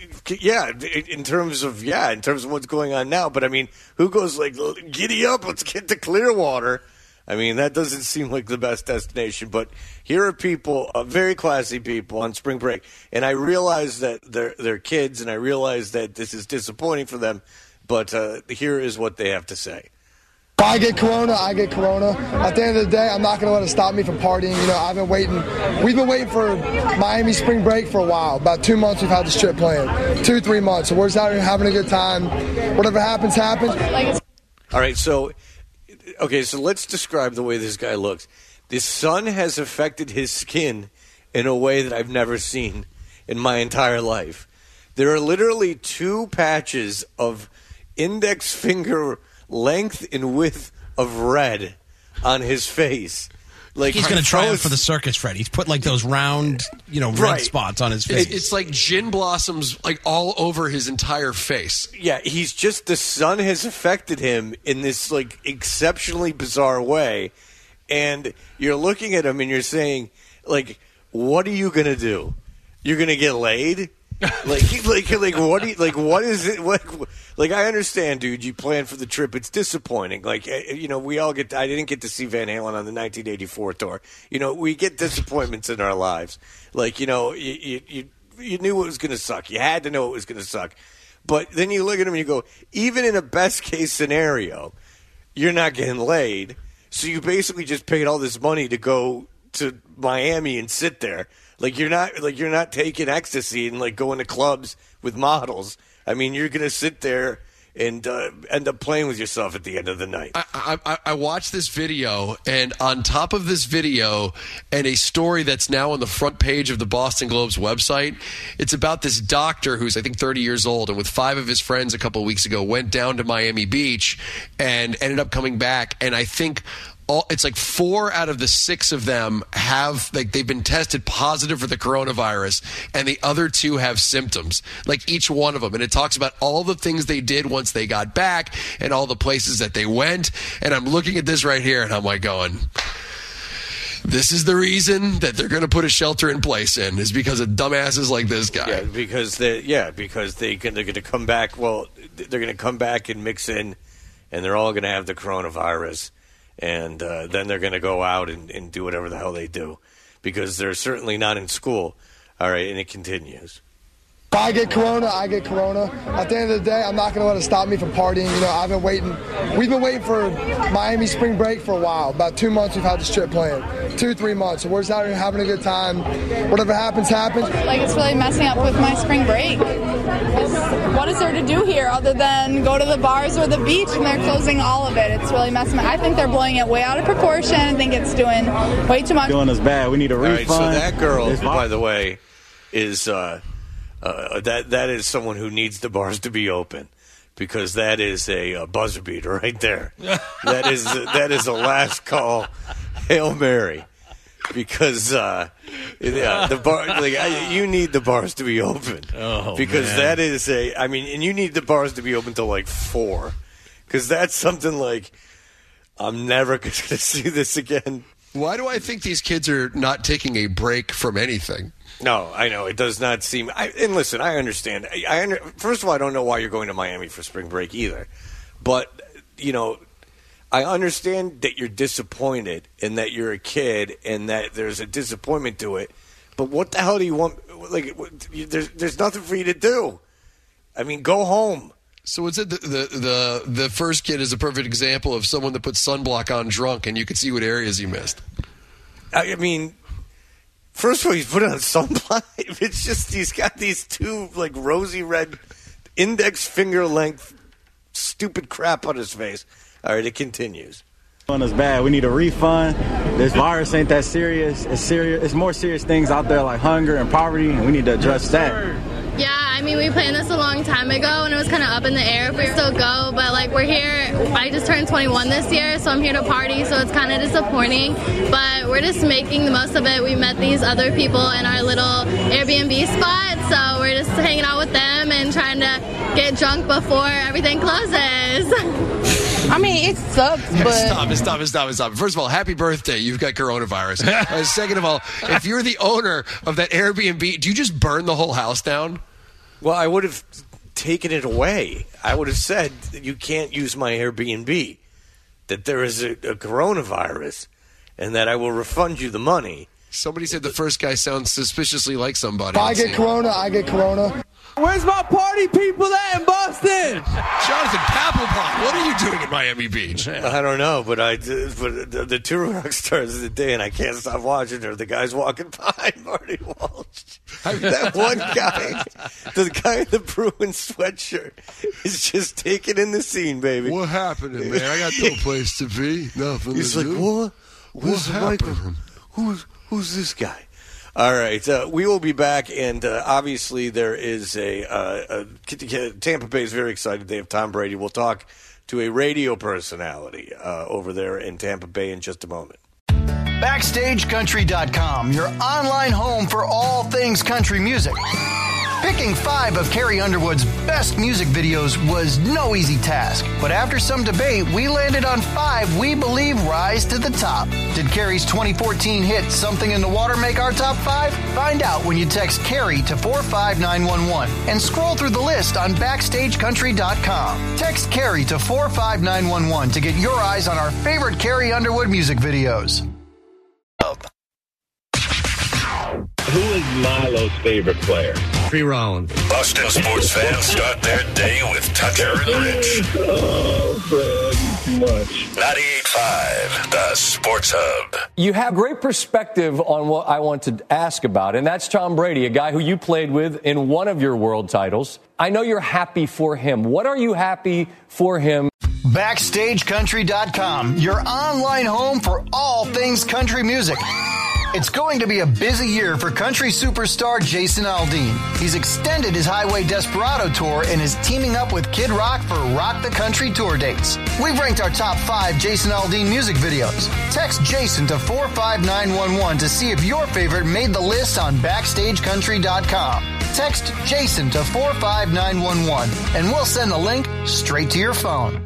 yeah, in terms of yeah, in terms of what's going on now. But I mean, who goes like, giddy up, let's get to Clearwater? I mean, that doesn't seem like the best destination. But here are people, uh, very classy people on spring break, and I realize that they're they're kids, and I realize that this is disappointing for them. But uh, here is what they have to say. If I get corona, I get corona. At the end of the day, I'm not going to let it stop me from partying. You know, I've been waiting. We've been waiting for Miami spring break for a while. About two months we've had this trip planned. Two, three months. So we're just out here having a good time. Whatever happens, happens. All right, so okay, so let's describe the way this guy looks. The sun has affected his skin in a way that I've never seen in my entire life. There are literally two patches of index finger length and width of red on his face. Like He's going to how try out is- for the circus, Fred. He's put like those round, you know, red Right. spots on his face. It's, it's like gin blossoms like all over his entire face. Yeah, he's just the sun has affected him in this like exceptionally bizarre way, and you're looking at him and you're saying, like, what are you gonna do? You're gonna get laid? like, like, like, what? Do you, like, what is it? Like, like, I understand, dude. You plan for the trip. It's disappointing. Like, eh, you know, we all get. I didn't get to see Van Halen on the nineteen eighty-four tour. You know, we get disappointments in our lives. Like, you know, you you you, you knew it was going to suck. You had to know it was going to suck. But then you look at him and you go, even in a best case scenario, you're not getting laid. So you basically just paid all this money to go to Miami and sit there. Like you're not like you're not taking ecstasy and like going to clubs with models. I mean, you're gonna sit there and uh, end up playing with yourself at the end of the night. I, I, I watched this video, and on top of this video and a story that's now on the front page of the Boston Globe's website, it's about this doctor who's, I think, thirty years old, and with five of his friends a couple of weeks ago went down to Miami Beach and ended up coming back. And I think all, it's like four out of the six of them have, like, they've been tested positive for the coronavirus, and the other two have symptoms, like each one of them. And it talks about all the things they did once they got back and all the places that they went. And I'm looking at this right here, and I'm like going, this is the reason that they're going to put a shelter in place in, is because of dumbasses like this guy. Yeah, because they yeah because they can, they're going to come back. Well, they're going to come back and mix in, and they're all going to have the coronavirus. And uh, then they're going to go out and, and do whatever the hell they do, because they're certainly not in school. All right, and it continues. If I get corona, I get corona. At the end of the day, I'm not going to let it stop me from partying. You know, I've been waiting. We've been waiting for Miami spring break for a while. About two months we've had this trip planned. Two, three months. So we're just out here having a good time. Whatever happens, happens. Like, it's really messing up with my spring break. What is there to do here other than go to the bars or the beach, and they're closing all of it? It's really messing up. I think they're blowing it way out of proportion. I think it's doing way too much. Doing us bad. We need a All refund. right, so that girl, by the way, is uh, uh, that that is someone who needs the bars to be open, because that is a, a buzzer beater right there. that is that is a last call Hail Mary, because uh, yeah, the bar like I, you need the bars to be open. Oh, because man. that is a I mean, and you need the bars to be open till like four, because that's something like I'm never going to see this again. Why do I think these kids are not taking a break from anything? No, I know. It does not seem... I, and listen, I understand. I, I under, First of all, I don't know why you're going to Miami for spring break either. But, you know, I understand that you're disappointed and that you're a kid and that there's a disappointment to it. But what the hell do you want... Like, there's, there's nothing for you to do. I mean, go home. So it's the, the the the first kid is a perfect example of someone that put sunblock on drunk, and you could see what areas he missed. I mean... First of all, he's put on sunblock. It's just he's got these two like rosy red index finger length stupid crap on his face. All right, it continues. It's bad. We need a refund. This virus ain't that serious. It's serious. It's more serious things out there like hunger and poverty, and we need to address that. Yeah, I mean, we planned this a long time ago, and it was kind of up in the air if we would still go, but, like, we're here. I just turned twenty-one this year, so I'm here to party, so it's kind of disappointing, but we're just making the most of it. We met these other people in our little Airbnb spot, so we're just hanging out with them and trying to get drunk before everything closes. I mean, it sucks, but... Stop, stop, stop, stop. First of all, happy birthday. You've got coronavirus. uh, second of all, if you're the owner of that Airbnb, do you just burn the whole house down? Well, I would have taken it away. I would have said that you can't use my Airbnb, that there is a, a coronavirus, and that I will refund you the money. Somebody said the first guy sounds suspiciously like somebody. If I get corona, I get corona. Where's my party people at in Boston? Jonathan Papelbon, what are you doing at Miami Beach? I don't know, but I but the, the two rock stars of the day, and I can't stop watching her. The guys walking by Marty Walsh. I mean, that one guy, the guy in the Bruins sweatshirt, is just taking in the scene, baby. What happened, man? I got no place to be. Nothing. He's to like, do. what? What Who's happened? Who's who's this guy? All right, uh, we will be back, and uh, obviously there is a, uh, a Tampa Bay is very excited. They have Tom Brady. We'll talk to a radio personality uh, over there in Tampa Bay in just a moment. Backstage Country dot com, your online home for all things country music. Picking five of Carrie Underwood's best music videos was no easy task, but after some debate, we landed on five we believe rise to the top. Did Carrie's twenty fourteen hit Something in the Water make our top five? Find out when you text Carrie to four five nine one one and scroll through the list on Backstage Country dot com. Text Carrie to four five nine one one to get your eyes on our favorite Carrie Underwood music videos. Who is Milo's favorite player? Free Rollins. Boston sports fans start their day with Tucker and Rich. Oh, Fred, too much. ninety-eight point five, the Sports Hub. You have great perspective on what I want to ask about, and that's Tom Brady, a guy who you played with in one of your world titles. I know you're happy for him. What are you happy for him? Backstage Country dot com, your online home for all things country music. It's going to be a busy year for country superstar Jason Aldean. He's extended his Highway Desperado tour and is teaming up with Kid Rock for Rock the Country tour dates. We've ranked our top five Jason Aldean music videos. Text Jason to four five nine one one to see if your favorite made the list on Backstage Country dot com. Text Jason to four five nine one one and we'll send the link straight to your phone.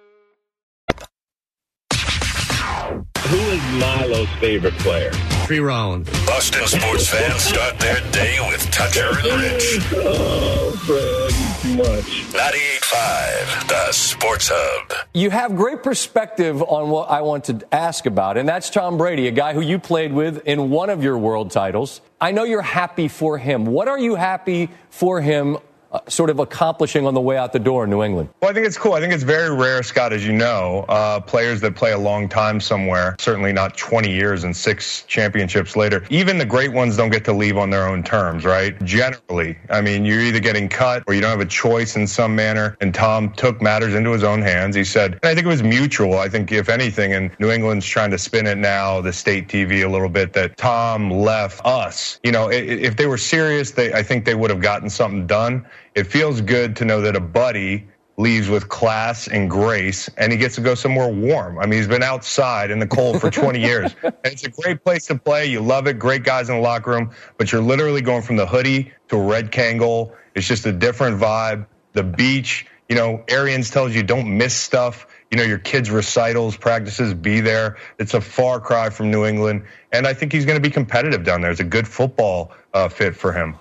Who is Milo's favorite player? Free Rollins. Boston sports fans start their day with Tucker and Rich. Oh, Fred, too much. ninety-eight point five, the Sports Hub. You have great perspective on what I want to ask about, and that's Tom Brady, a guy who you played with in one of your world titles. I know you're happy for him. What are you happy for him Uh, sort of accomplishing on the way out the door in New England? Well, I think it's cool. I think it's very rare, Scott, as you know, uh, players that play a long time somewhere, certainly not twenty years and six championships later. Even the great ones don't get to leave on their own terms, right? Generally. I mean, you're either getting cut or you don't have a choice in some manner. And Tom took matters into his own hands. He said, and I think it was mutual. I think, if anything, and New England's trying to spin it now, the state T V a little bit, that Tom left us. You know, if they were serious, they, I think they would have gotten something done. It feels good to know that a buddy leaves with class and grace, and he gets to go somewhere warm. I mean, he's been outside in the cold for twenty years. And it's a great place to play. You love it. Great guys in the locker room. But you're literally going from the hoodie to a red Kangol. It's just a different vibe. The beach, you know, Arians tells you don't miss stuff. You know, your kids' recitals, practices, be there. It's a far cry from New England. And I think he's going to be competitive down there. It's a good football uh, fit for him.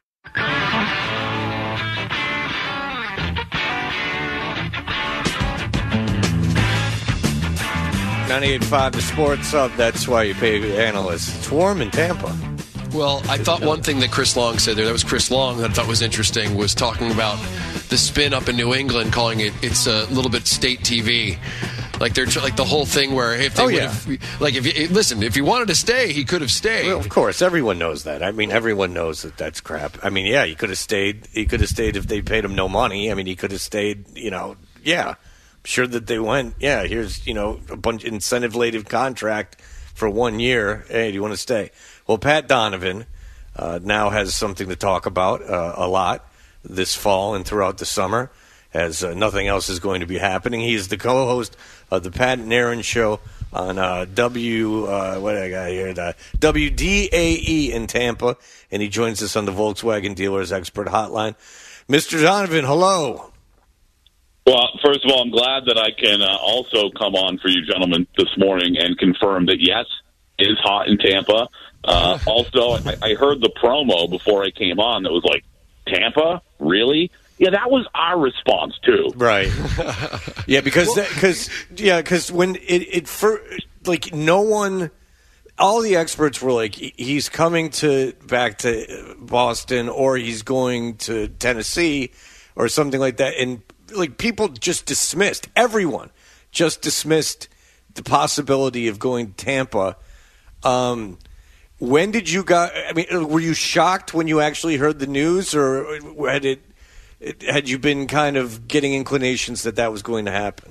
ninety-eight point five, the Sports Hub. That's why you pay analysts. It's warm in Tampa. Well, I thought one thing that Chris Long said there, that was Chris Long, that I thought was interesting, was talking about the spin up in New England, calling it, it's a little bit state T V. Like they're tr- like the whole thing where if they Oh, would yeah. have, like if you, listen, if he wanted to stay, he could have stayed. Well, of course, everyone knows that. I mean, everyone knows that that's crap. I mean, yeah, he could have stayed. He could have stayed if they paid him no money. I mean, he could have stayed. You know, yeah, I'm sure that they went. Yeah, here's you know a bunch incentive-laden contract for one year. Hey, do you want to stay? Well, Pat Donovan uh, now has something to talk about uh, a lot this fall and throughout the summer, as uh, nothing else is going to be happening. He is the co-host of the Pat and Aaron Show on uh, W. Uh, what did I got here? The W D A E in Tampa, and he joins us on the Volkswagen Dealers Expert Hotline. Mister Donovan, hello. Well, first of all, I'm glad that I can uh, also come on for you gentlemen this morning and confirm that, yes, it is hot in Tampa. Uh, also, I, I heard the promo before I came on that was like, Tampa? Really? Yeah, that was our response, too. Right. Yeah, because, because yeah, because when it, it for, like, no one, all the experts were like, he's coming to back to Boston or he's going to Tennessee or something like that. And, like, people just dismissed, everyone just dismissed the possibility of going to Tampa. Um, when did you guys, I mean, were you shocked when you actually heard the news, or had it, had you been kind of getting inclinations that that was going to happen?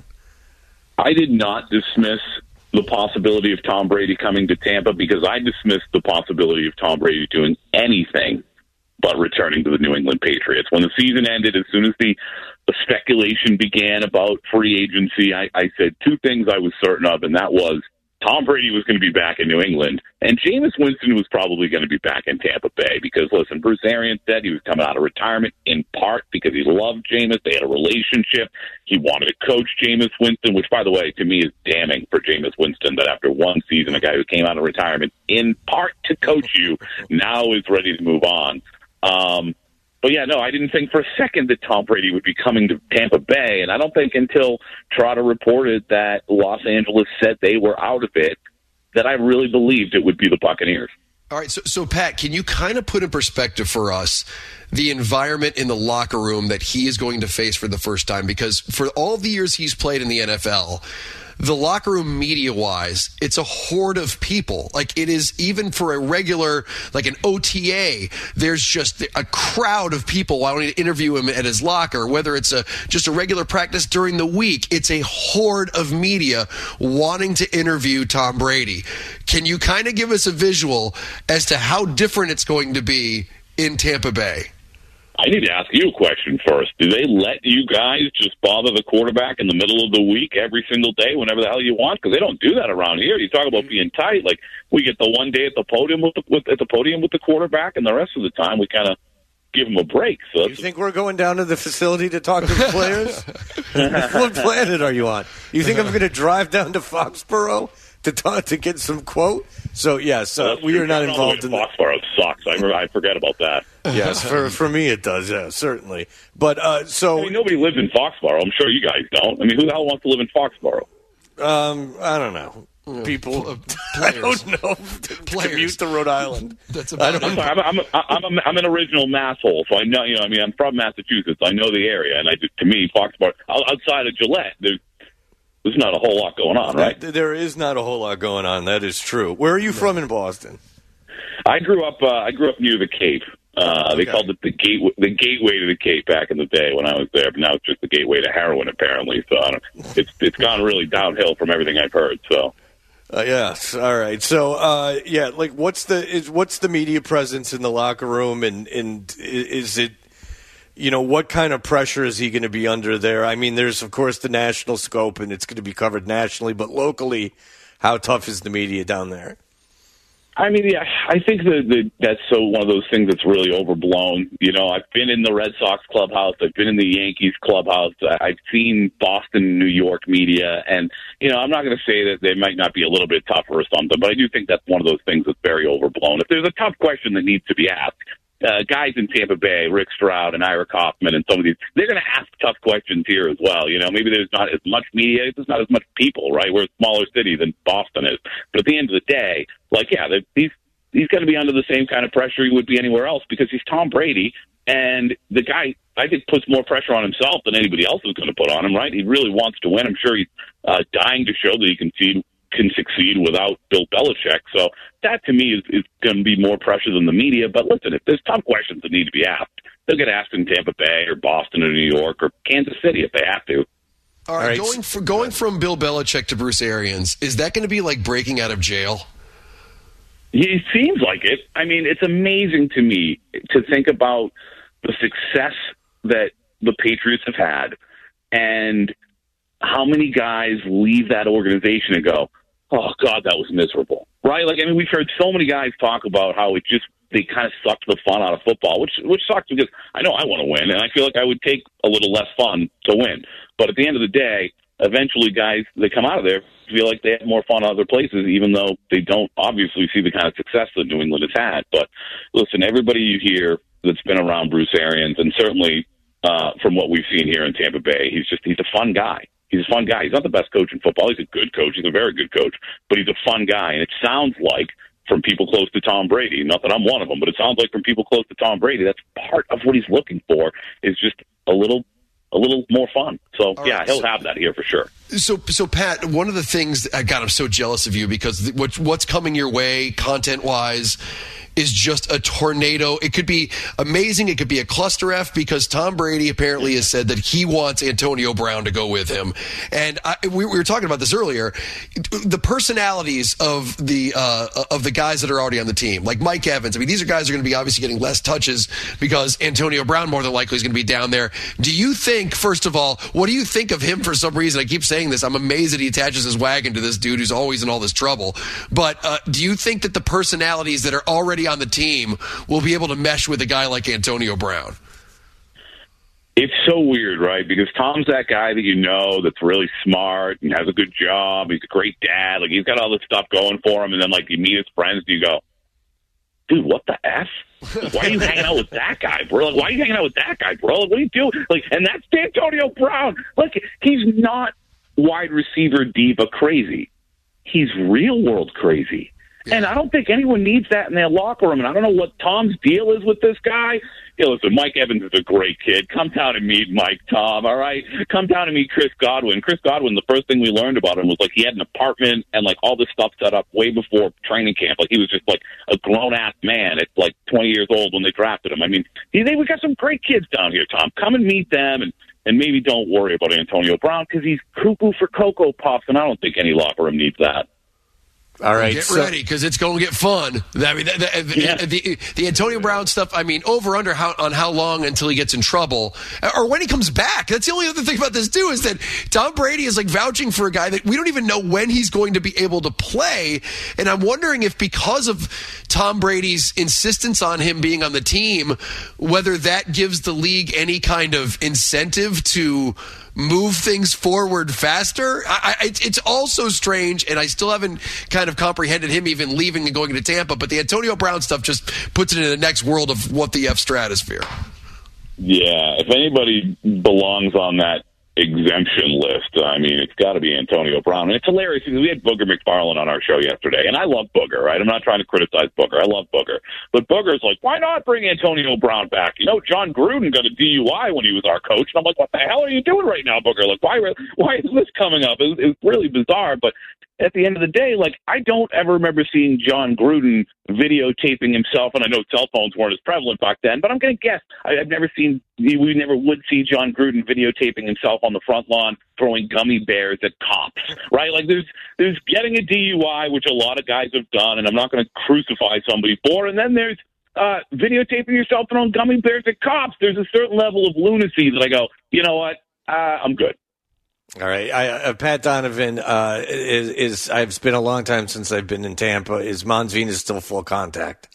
I did not dismiss the possibility of Tom Brady coming to Tampa because I dismissed the possibility of Tom Brady doing anything but returning to the New England Patriots. When the season ended, as soon as the, the speculation began about free agency, I, I said two things I was certain of, and that was Tom Brady was going to be back in New England, and Jameis Winston was probably going to be back in Tampa Bay because, listen, Bruce Arians said he was coming out of retirement in part because he loved Jameis. They had a relationship. He wanted to coach Jameis Winston, which, by the way, to me is damning for Jameis Winston that after one season, a guy who came out of retirement in part to coach you now is ready to move on. Um, but, yeah, no, I didn't think for a second that Tom Brady would be coming to Tampa Bay, and I don't think until Trotter reported that Los Angeles said they were out of it that I really believed it would be the Buccaneers. All right, so, so Pat, can you kind of put in perspective for us the environment in the locker room that he is going to face for the first time? Because for all the years he's played in the N F L, the locker room media-wise, it's a horde of people. Like, it is, even for a regular, like an O T A, there's just a crowd of people wanting to interview him at his locker. Whether it's a just a regular practice during the week, it's a horde of media wanting to interview Tom Brady. Can you kind of give us a visual as to how different it's going to be in Tampa Bay? I need to ask you a question first. Do they let you guys just bother the quarterback in the middle of the week every single day, whenever the hell you want? Because they don't do that around here. You talk about being tight. Like, we get the one day at the podium with the, with, at the podium with the quarterback, and the rest of the time we kind of give them a break. So you think we're going down to the facility to talk to the players? What planet are you on? You think I'm going to drive down to Foxborough to talk, to get some quote? So yes, uh, we are not involved in that. Foxborough sucks. I, I forget about that. Yes, for for me it does. Yeah, certainly. But uh, so I mean, nobody lives in Foxborough. I'm sure you guys don't. I mean, who the hell wants to live in Foxborough? Um, I don't know. People, I don't know. Commute to Rhode Island. That's about I don't I'm, know. sorry, I'm, I'm, I'm, I'm an original masshole, so I know. You know, I mean, I'm from Massachusetts. I know the area, and I just, to me, Foxborough outside of Gillette, there's there's not a whole lot going on, right? There is not a whole lot going on. That is true. Where are you from in Boston? I grew up. Uh, I grew up near the Cape. Uh, they okay. called it the gateway, the gateway to the Cape back in the day when I was there, but now it's just the gateway to heroin, apparently. So I don't, it's it's gone really downhill from everything I've heard. So. Uh, yes. All right. So, uh, yeah, like, what's the is what's the media presence in the locker room, and and is it, you know, what kind of pressure is he going to be under there? I mean, there's of course the national scope, and it's going to be covered nationally, but locally, how tough is the media down there? I mean, yeah, I think that the, that's so one of those things that's really overblown. You know, I've been in the Red Sox clubhouse. I've been in the Yankees clubhouse. I've seen Boston, New York media. And, you know, I'm not going to say that they might not be a little bit tougher or something, but I do think that's one of those things that's very overblown. If there's a tough question that needs to be asked, uh, guys in Tampa Bay, Rick Stroud and Ira Kaufman and some of these, they're going to ask tough questions here as well. You know, maybe there's not as much media, there's not as much people, right? We're a smaller city than Boston is. But at the end of the day, like, yeah, he's, he's going to be under the same kind of pressure he would be anywhere else because he's Tom Brady. And the guy, I think, puts more pressure on himself than anybody else is going to put on him, right? He really wants to win. I'm sure he's uh, dying to show that he can see, can succeed without Bill Belichick. So that to me is, is going to be more pressure than the media. But listen, if there's tough questions that need to be asked, they'll get asked in Tampa Bay or Boston or New York or Kansas City if they have to. All right, All right. going for, going from Bill Belichick to Bruce Arians, is that going to be like breaking out of jail? It seems like it. I mean, it's amazing to me to think about the success that the Patriots have had and how many guys leave that organization and go, oh, God, that was miserable. Right? Like, I mean, we've heard so many guys talk about how it just, they kind of sucked the fun out of football, which which sucks because I know I want to win, and I feel like I would take a little less fun to win. But at the end of the day, eventually guys, they come out of there, feel like they have more fun other places, even though they don't obviously see the kind of success that New England has had. But listen, everybody you hear that's been around Bruce Arians, and certainly uh, from what we've seen here in Tampa Bay, he's just he's a fun guy. He's a fun guy. He's not the best coach in football. He's a good coach. He's a very good coach, but he's a fun guy. And it sounds like from people close to Tom Brady, not that I'm one of them, but it sounds like from people close to Tom Brady, that's part of what he's looking for is just a little a little more fun. So, All yeah, right, he'll so, have that here for sure. So, so Pat, one of the things, God, I'm so jealous of you because what, what's coming your way content-wise is just a tornado. It could be amazing. It could be a cluster F because Tom Brady apparently has said that he wants Antonio Brown to go with him. And I, we, we were talking about this earlier. The personalities of the uh, of the guys that are already on the team, like Mike Evans. I mean, these are guys who are going to be obviously getting less touches because Antonio Brown more than likely is going to be down there. Do you think, first of all, what do you think of him for some reason? I keep saying this. I'm amazed that he attaches his wagon to this dude who's always in all this trouble. But uh, do you think that the personalities that are already on the team will be able to mesh with a guy like Antonio Brown? It's so weird, right? Because Tom's that guy that you know that's really smart and has a good job. He's a great dad. Like, he's got all this stuff going for him. And then, like, you meet his friends and you go, dude, what the F? Why are you hanging out with that guy, bro? Like, why are you hanging out with that guy, bro? Like, what are you doing? Like, and that's Antonio Brown. Like, he's not wide receiver diva crazy. He's real world crazy. And I don't think anyone needs that in their locker room. And I don't know what Tom's deal is with this guy. You know, listen, Mike Evans is a great kid. Come down and meet Mike, Tom, all right? Come down and meet Chris Godwin. Chris Godwin, the first thing we learned about him was, like, he had an apartment and, like, all this stuff set up way before training camp. Like, he was just, like, a grown-ass man at, like, twenty years old when they drafted him. I mean, he, they, we got some great kids down here, Tom. Come and meet them and, and maybe don't worry about Antonio Brown because he's cuckoo for Cocoa Puffs, and I don't think any locker room needs that. All right, get so, ready because it's going to get fun. I mean, the, the, yeah. the, the Antonio Brown stuff. I mean, over under how, on how long until he gets in trouble, or when he comes back. That's the only other thing about this too is that Tom Brady is like vouching for a guy that we don't even know when he's going to be able to play. And I'm wondering if because of Tom Brady's insistence on him being on the team, whether that gives the league any kind of incentive to move things forward faster. I, I, it's also strange, and I still haven't kind of comprehended him even leaving and going to Tampa, but the Antonio Brown stuff just puts it in the next world of what the F stratosphere. Yeah, if anybody belongs on that exemption list, I mean, it's got to be Antonio Brown. And it's hilarious because we had Booger McFarland on our show yesterday, and I love Booger, right? I'm not trying to criticize Booger. I love Booger. But Booger's like, why not bring Antonio Brown back? You know, John Gruden got a D U I when he was our coach. And I'm like, what the hell are you doing right now, Booger? Like, why, why is this coming up? It was, it was really bizarre, but at the end of the day, like, I don't ever remember seeing John Gruden videotaping himself, and I know cell phones weren't as prevalent back then, but I'm going to guess I, I've never seen, we never would see John Gruden videotaping himself on the front lawn throwing gummy bears at cops, right? Like, there's there's getting a D U I, which a lot of guys have done, and I'm not going to crucify somebody for, and then there's uh, videotaping yourself throwing gummy bears at cops. There's a certain level of lunacy that I go, you know what, uh, I'm good. All right, I, uh, Pat Donovan uh, is, is. It's been a long time since I've been in Tampa. Is Mons Venus still full contact?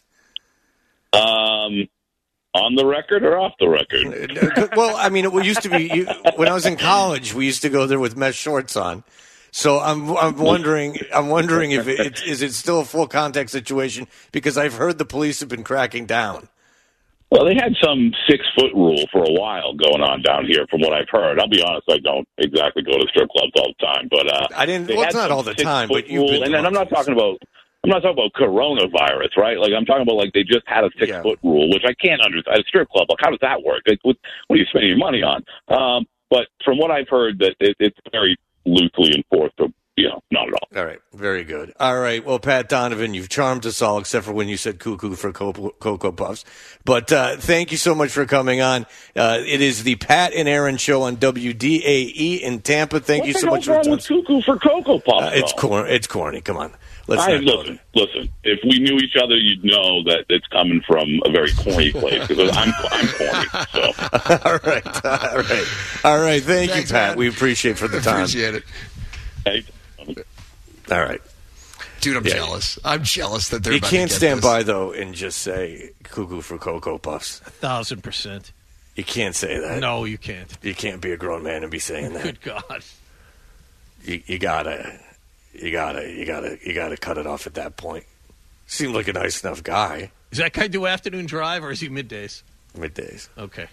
Um, on the record or off the record? Well, I mean, it used to be you, when I was in college. We used to go there with mesh shorts on. So I'm, I'm wondering. I'm wondering if it, is it still a full contact situation because I've heard the police have been cracking down. Well, they had some six-foot rule for a while going on down here, from what I've heard. I'll be honest, I don't exactly go to strip clubs all the time, but uh, I didn't. Well, it's not all the time, but you've been. And then I'm not talking about. I'm not talking about coronavirus, right? Like, I'm talking about, like, they just had a six-foot yeah. rule, which I can't understand. At a strip club, like, how does that work? Like, what, what are you spending your money on? Um, but from what I've heard, that it, it's very loosely enforced, or you know, not at all. All right, very good. All right, well, Pat Donovan, you've charmed us all, except for when you said cuckoo for Cocoa, Cocoa Puffs. But uh, thank you so much for coming on. Uh, it is the Pat and Aaron Show on W D A E in Tampa. Thank what you so much for wrong with cuckoo for Cocoa Puffs? Uh, it's corny. It's corny. Come on, let's I, not listen. Listen, if we knew each other, you'd know that it's coming from a very corny place because I'm I'm corny. So all right, all right, all right. Thank Thanks, you, Pat. man. We appreciate for the time. Appreciate it. Hey. All right. Dude, I'm Yeah. jealous. I'm jealous that they're You about can't to get stand this. by, though, and just say cuckoo for Cocoa Puffs. A thousand percent. You can't say that. No, you can't. You can't be a grown man and be saying that. Good God. You, you gotta, you gotta, you gotta, you gotta cut it off at that point. Seemed like a nice enough guy. Does that guy do afternoon drive or is he middays? Middays. Okay.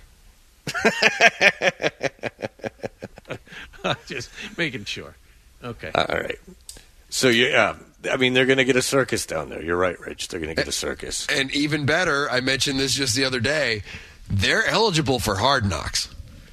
Just making sure. Okay. All right. So, yeah, I mean, they're going to get a circus down there. You're right, Rich. They're going to get a circus. And even better, I mentioned this just the other day, they're eligible for Hard Knocks.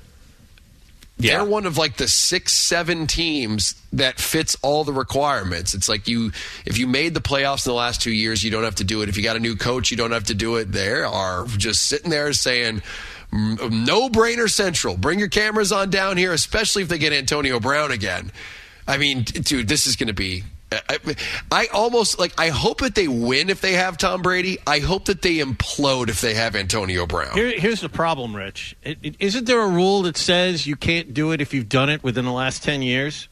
Yeah. They're one of like the six, seven teams that fits all the requirements. It's like you, if you made the playoffs in the last two years, you don't have to do it. If you got a new coach, you don't have to do it. They are just sitting there saying, no brainer central. Bring your cameras on down here, especially if they get Antonio Brown again. I mean, dude, this is going to be. I, I almost like. I hope that they win if they have Tom Brady. I hope that they implode if they have Antonio Brown. Here, here's the problem, Rich. It, it, isn't there a rule that says you can't do it if you've done it within the last ten years?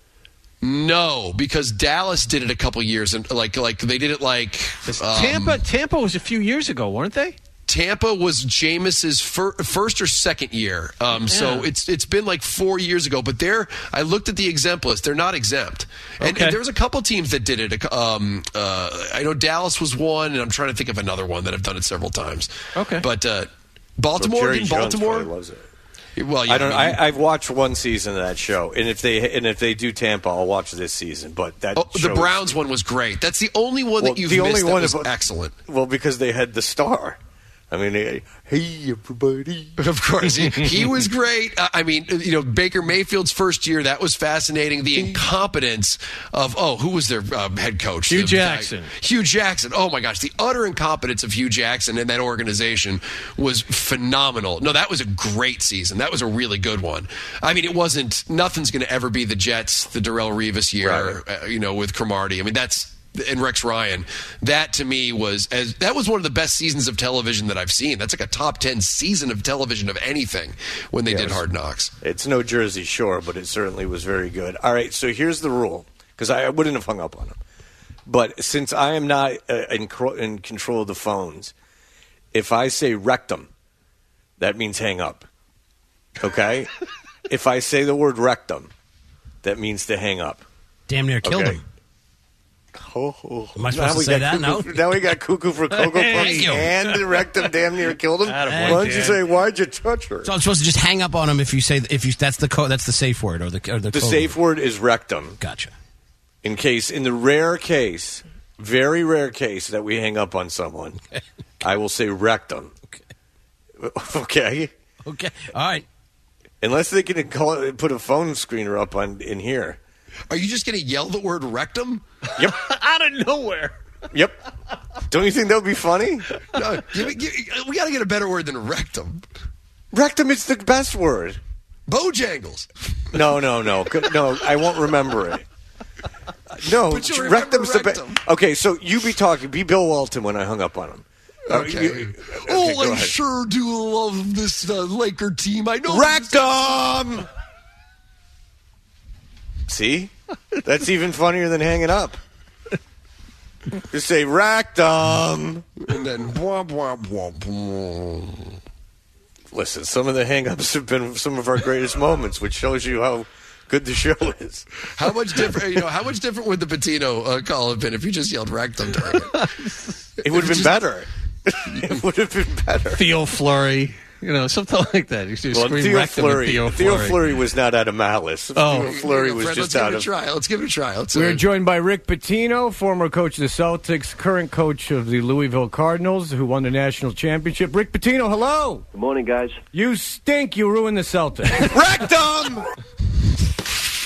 No, because Dallas did it a couple years, and like like they did it like um, Tampa. Tampa was a few years ago, weren't they? Tampa was Jameis's fir- first or second year, um, yeah. so it's it's been like four years ago. But they're I looked at the exempt list; they're not exempt. And, okay. and there was a couple teams that did it. Um, uh, I know Dallas was one, and I'm trying to think of another one that have done it several times. Okay, but uh, Baltimore, so Jerry didn't Jones Baltimore loves it. Well, yeah, I don't. I mean, I, I've watched one season of that show, and if they and if they do Tampa, I'll watch this season. But that oh, the Browns is, one was great. That's the only one well, that you've the missed only that one was about, excellent. Well, because they had the star. I mean, hey, everybody. Of course. He, he was great. Uh, I mean, you know, Baker Mayfield's first year, that was fascinating. The incompetence of, oh, who was their uh, head coach? Hugh the, Jackson. Uh, Hugh Jackson. Oh, my gosh. The utter incompetence of Hugh Jackson and that organization was phenomenal. No, that was a great season. That was a really good one. I mean, it wasn't, nothing's going to ever be the Jets, the Darrelle Revis year, right. uh, you know, with Cromartie. I mean, that's, and Rex Ryan, that to me was as that was one of the best seasons of television that I've seen. That's like a top ten season of television of anything when they yeah, did Hard Knocks. It's no Jersey Shore, but it certainly was very good. All right, so here's the rule, because I wouldn't have hung up on him. But since I am not uh, in, in control of the phones, if I say rectum, that means hang up. Okay? If I say the word rectum, that means to hang up. Damn near killed okay? him. Oh, oh. Am I supposed to say that cuckoo, now? Now we got cuckoo for Cocoa Puffs and the rectum damn near killed him. Why don't you say, why'd you touch her? So I'm supposed to just hang up on him if you say if you that's the co- that's the safe word or the or the, the code safe word. word is rectum. Gotcha. In case, in the rare case, very rare case that we hang up on someone, okay. I will say rectum. Okay. Okay. Okay. All right. Unless they can call it, put a phone screener up on in here. Are you just going to yell the word rectum? Yep. Out of nowhere. Yep. Don't you think that would be funny? No, give me, give, we got to get a better word than rectum. Rectum is the best word. Bojangles. No, no, no. No, I won't remember it. No, rectum's the best. Okay, so you be talking. Be Bill Walton when I hung up on him. Okay. Uh, you, okay oh, I ahead. sure do love this uh, Laker team. I know. Rectum! See? That's even funnier than hanging up. Just say rectum. And then blah, blah, blah, blah. Listen, some of the hang-ups have been some of our greatest moments, which shows you how good the show is. How much different, you know, how much different would the Patino uh, call have been if you just yelled rectum during it? It would have been just... better. It would have been better. Theo Fleury. You know, something like that. You should well, scream Theo rectum Fleury, Theo Theo Fleury. Fleury was not out of malice. Oh. Theo Fleury was Fred, just let's out give it of... a try. Let's give it a try. Let's, We're uh... joined by Rick Pitino, former coach of the Celtics, current coach of the Louisville Cardinals, who won the national championship. Rick Pitino, hello. Good morning, guys. You stink. You ruined the Celtics. Rectum!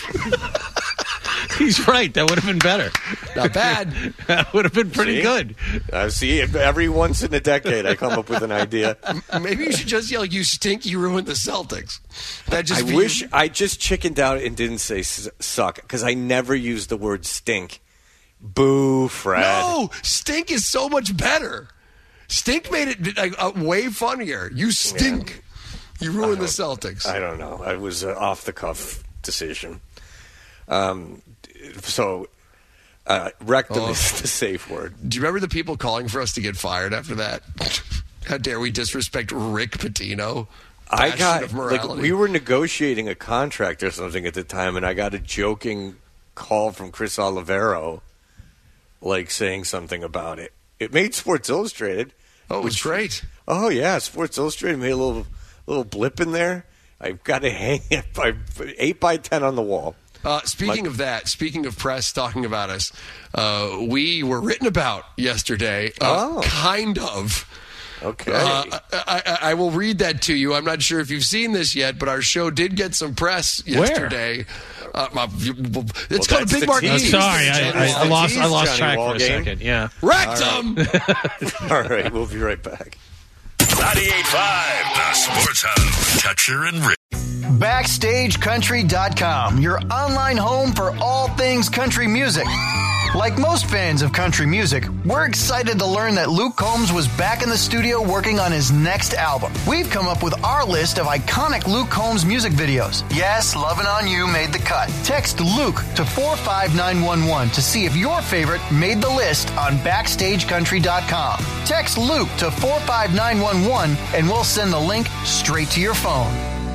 He's right. That would have been better. Not bad. That would have been pretty See? good. I see. Every once in a decade, I come up with an idea. Maybe you should just yell, "You stink! You ruined the Celtics." That just I be- wish I just chickened out and didn't say s- suck because I never use the word stink. Boo, Fred. No, stink is so much better. Stink made it like, uh, way funnier. You stink. Yeah. You ruined the Celtics. I don't know. It was an off the cuff decision. Um, so. Uh, rectum Oh. is the safe word. Do you remember the people calling for us to get fired after that? How dare we disrespect Rick Pitino? I Bastion got of like morality. we were negotiating a contract or something at the time, and I got a joking call from Chris Olivero, like saying something about it. It made Sports Illustrated. Oh, it was great. Oh yeah, Sports Illustrated made a little little blip in there. I've got to hang it by eight by ten on the wall. Uh, speaking My- of that, speaking of press talking about us, uh, we were written about yesterday. Uh, Oh. Kind of. Okay. Uh, I, I, I will read that to you. I'm not sure if you've seen this yet, but our show did get some press Where? yesterday. Uh, my, it's Well, called that's Big the Mark. tease. I'm sorry. I, Johnny I, I Wall- lost. I tease, lost Johnny track for a Wallgame. second. Yeah. Rectum. All right, we'll be right back. ninety-eight point five, the Sports Hub. Toucher and Rich. Backstage Country dot com, your online home for all things country music. Like most fans of country music, we're excited to learn that Luke Combs was back in the studio working on his next album. We've come up with our list of iconic Luke Combs music videos. Yes, Lovin' On You made the cut. Text Luke to four five nine one one to see if your favorite made the list on Backstage Country dot com. Text Luke to four five nine one one and we'll send the link straight to your phone.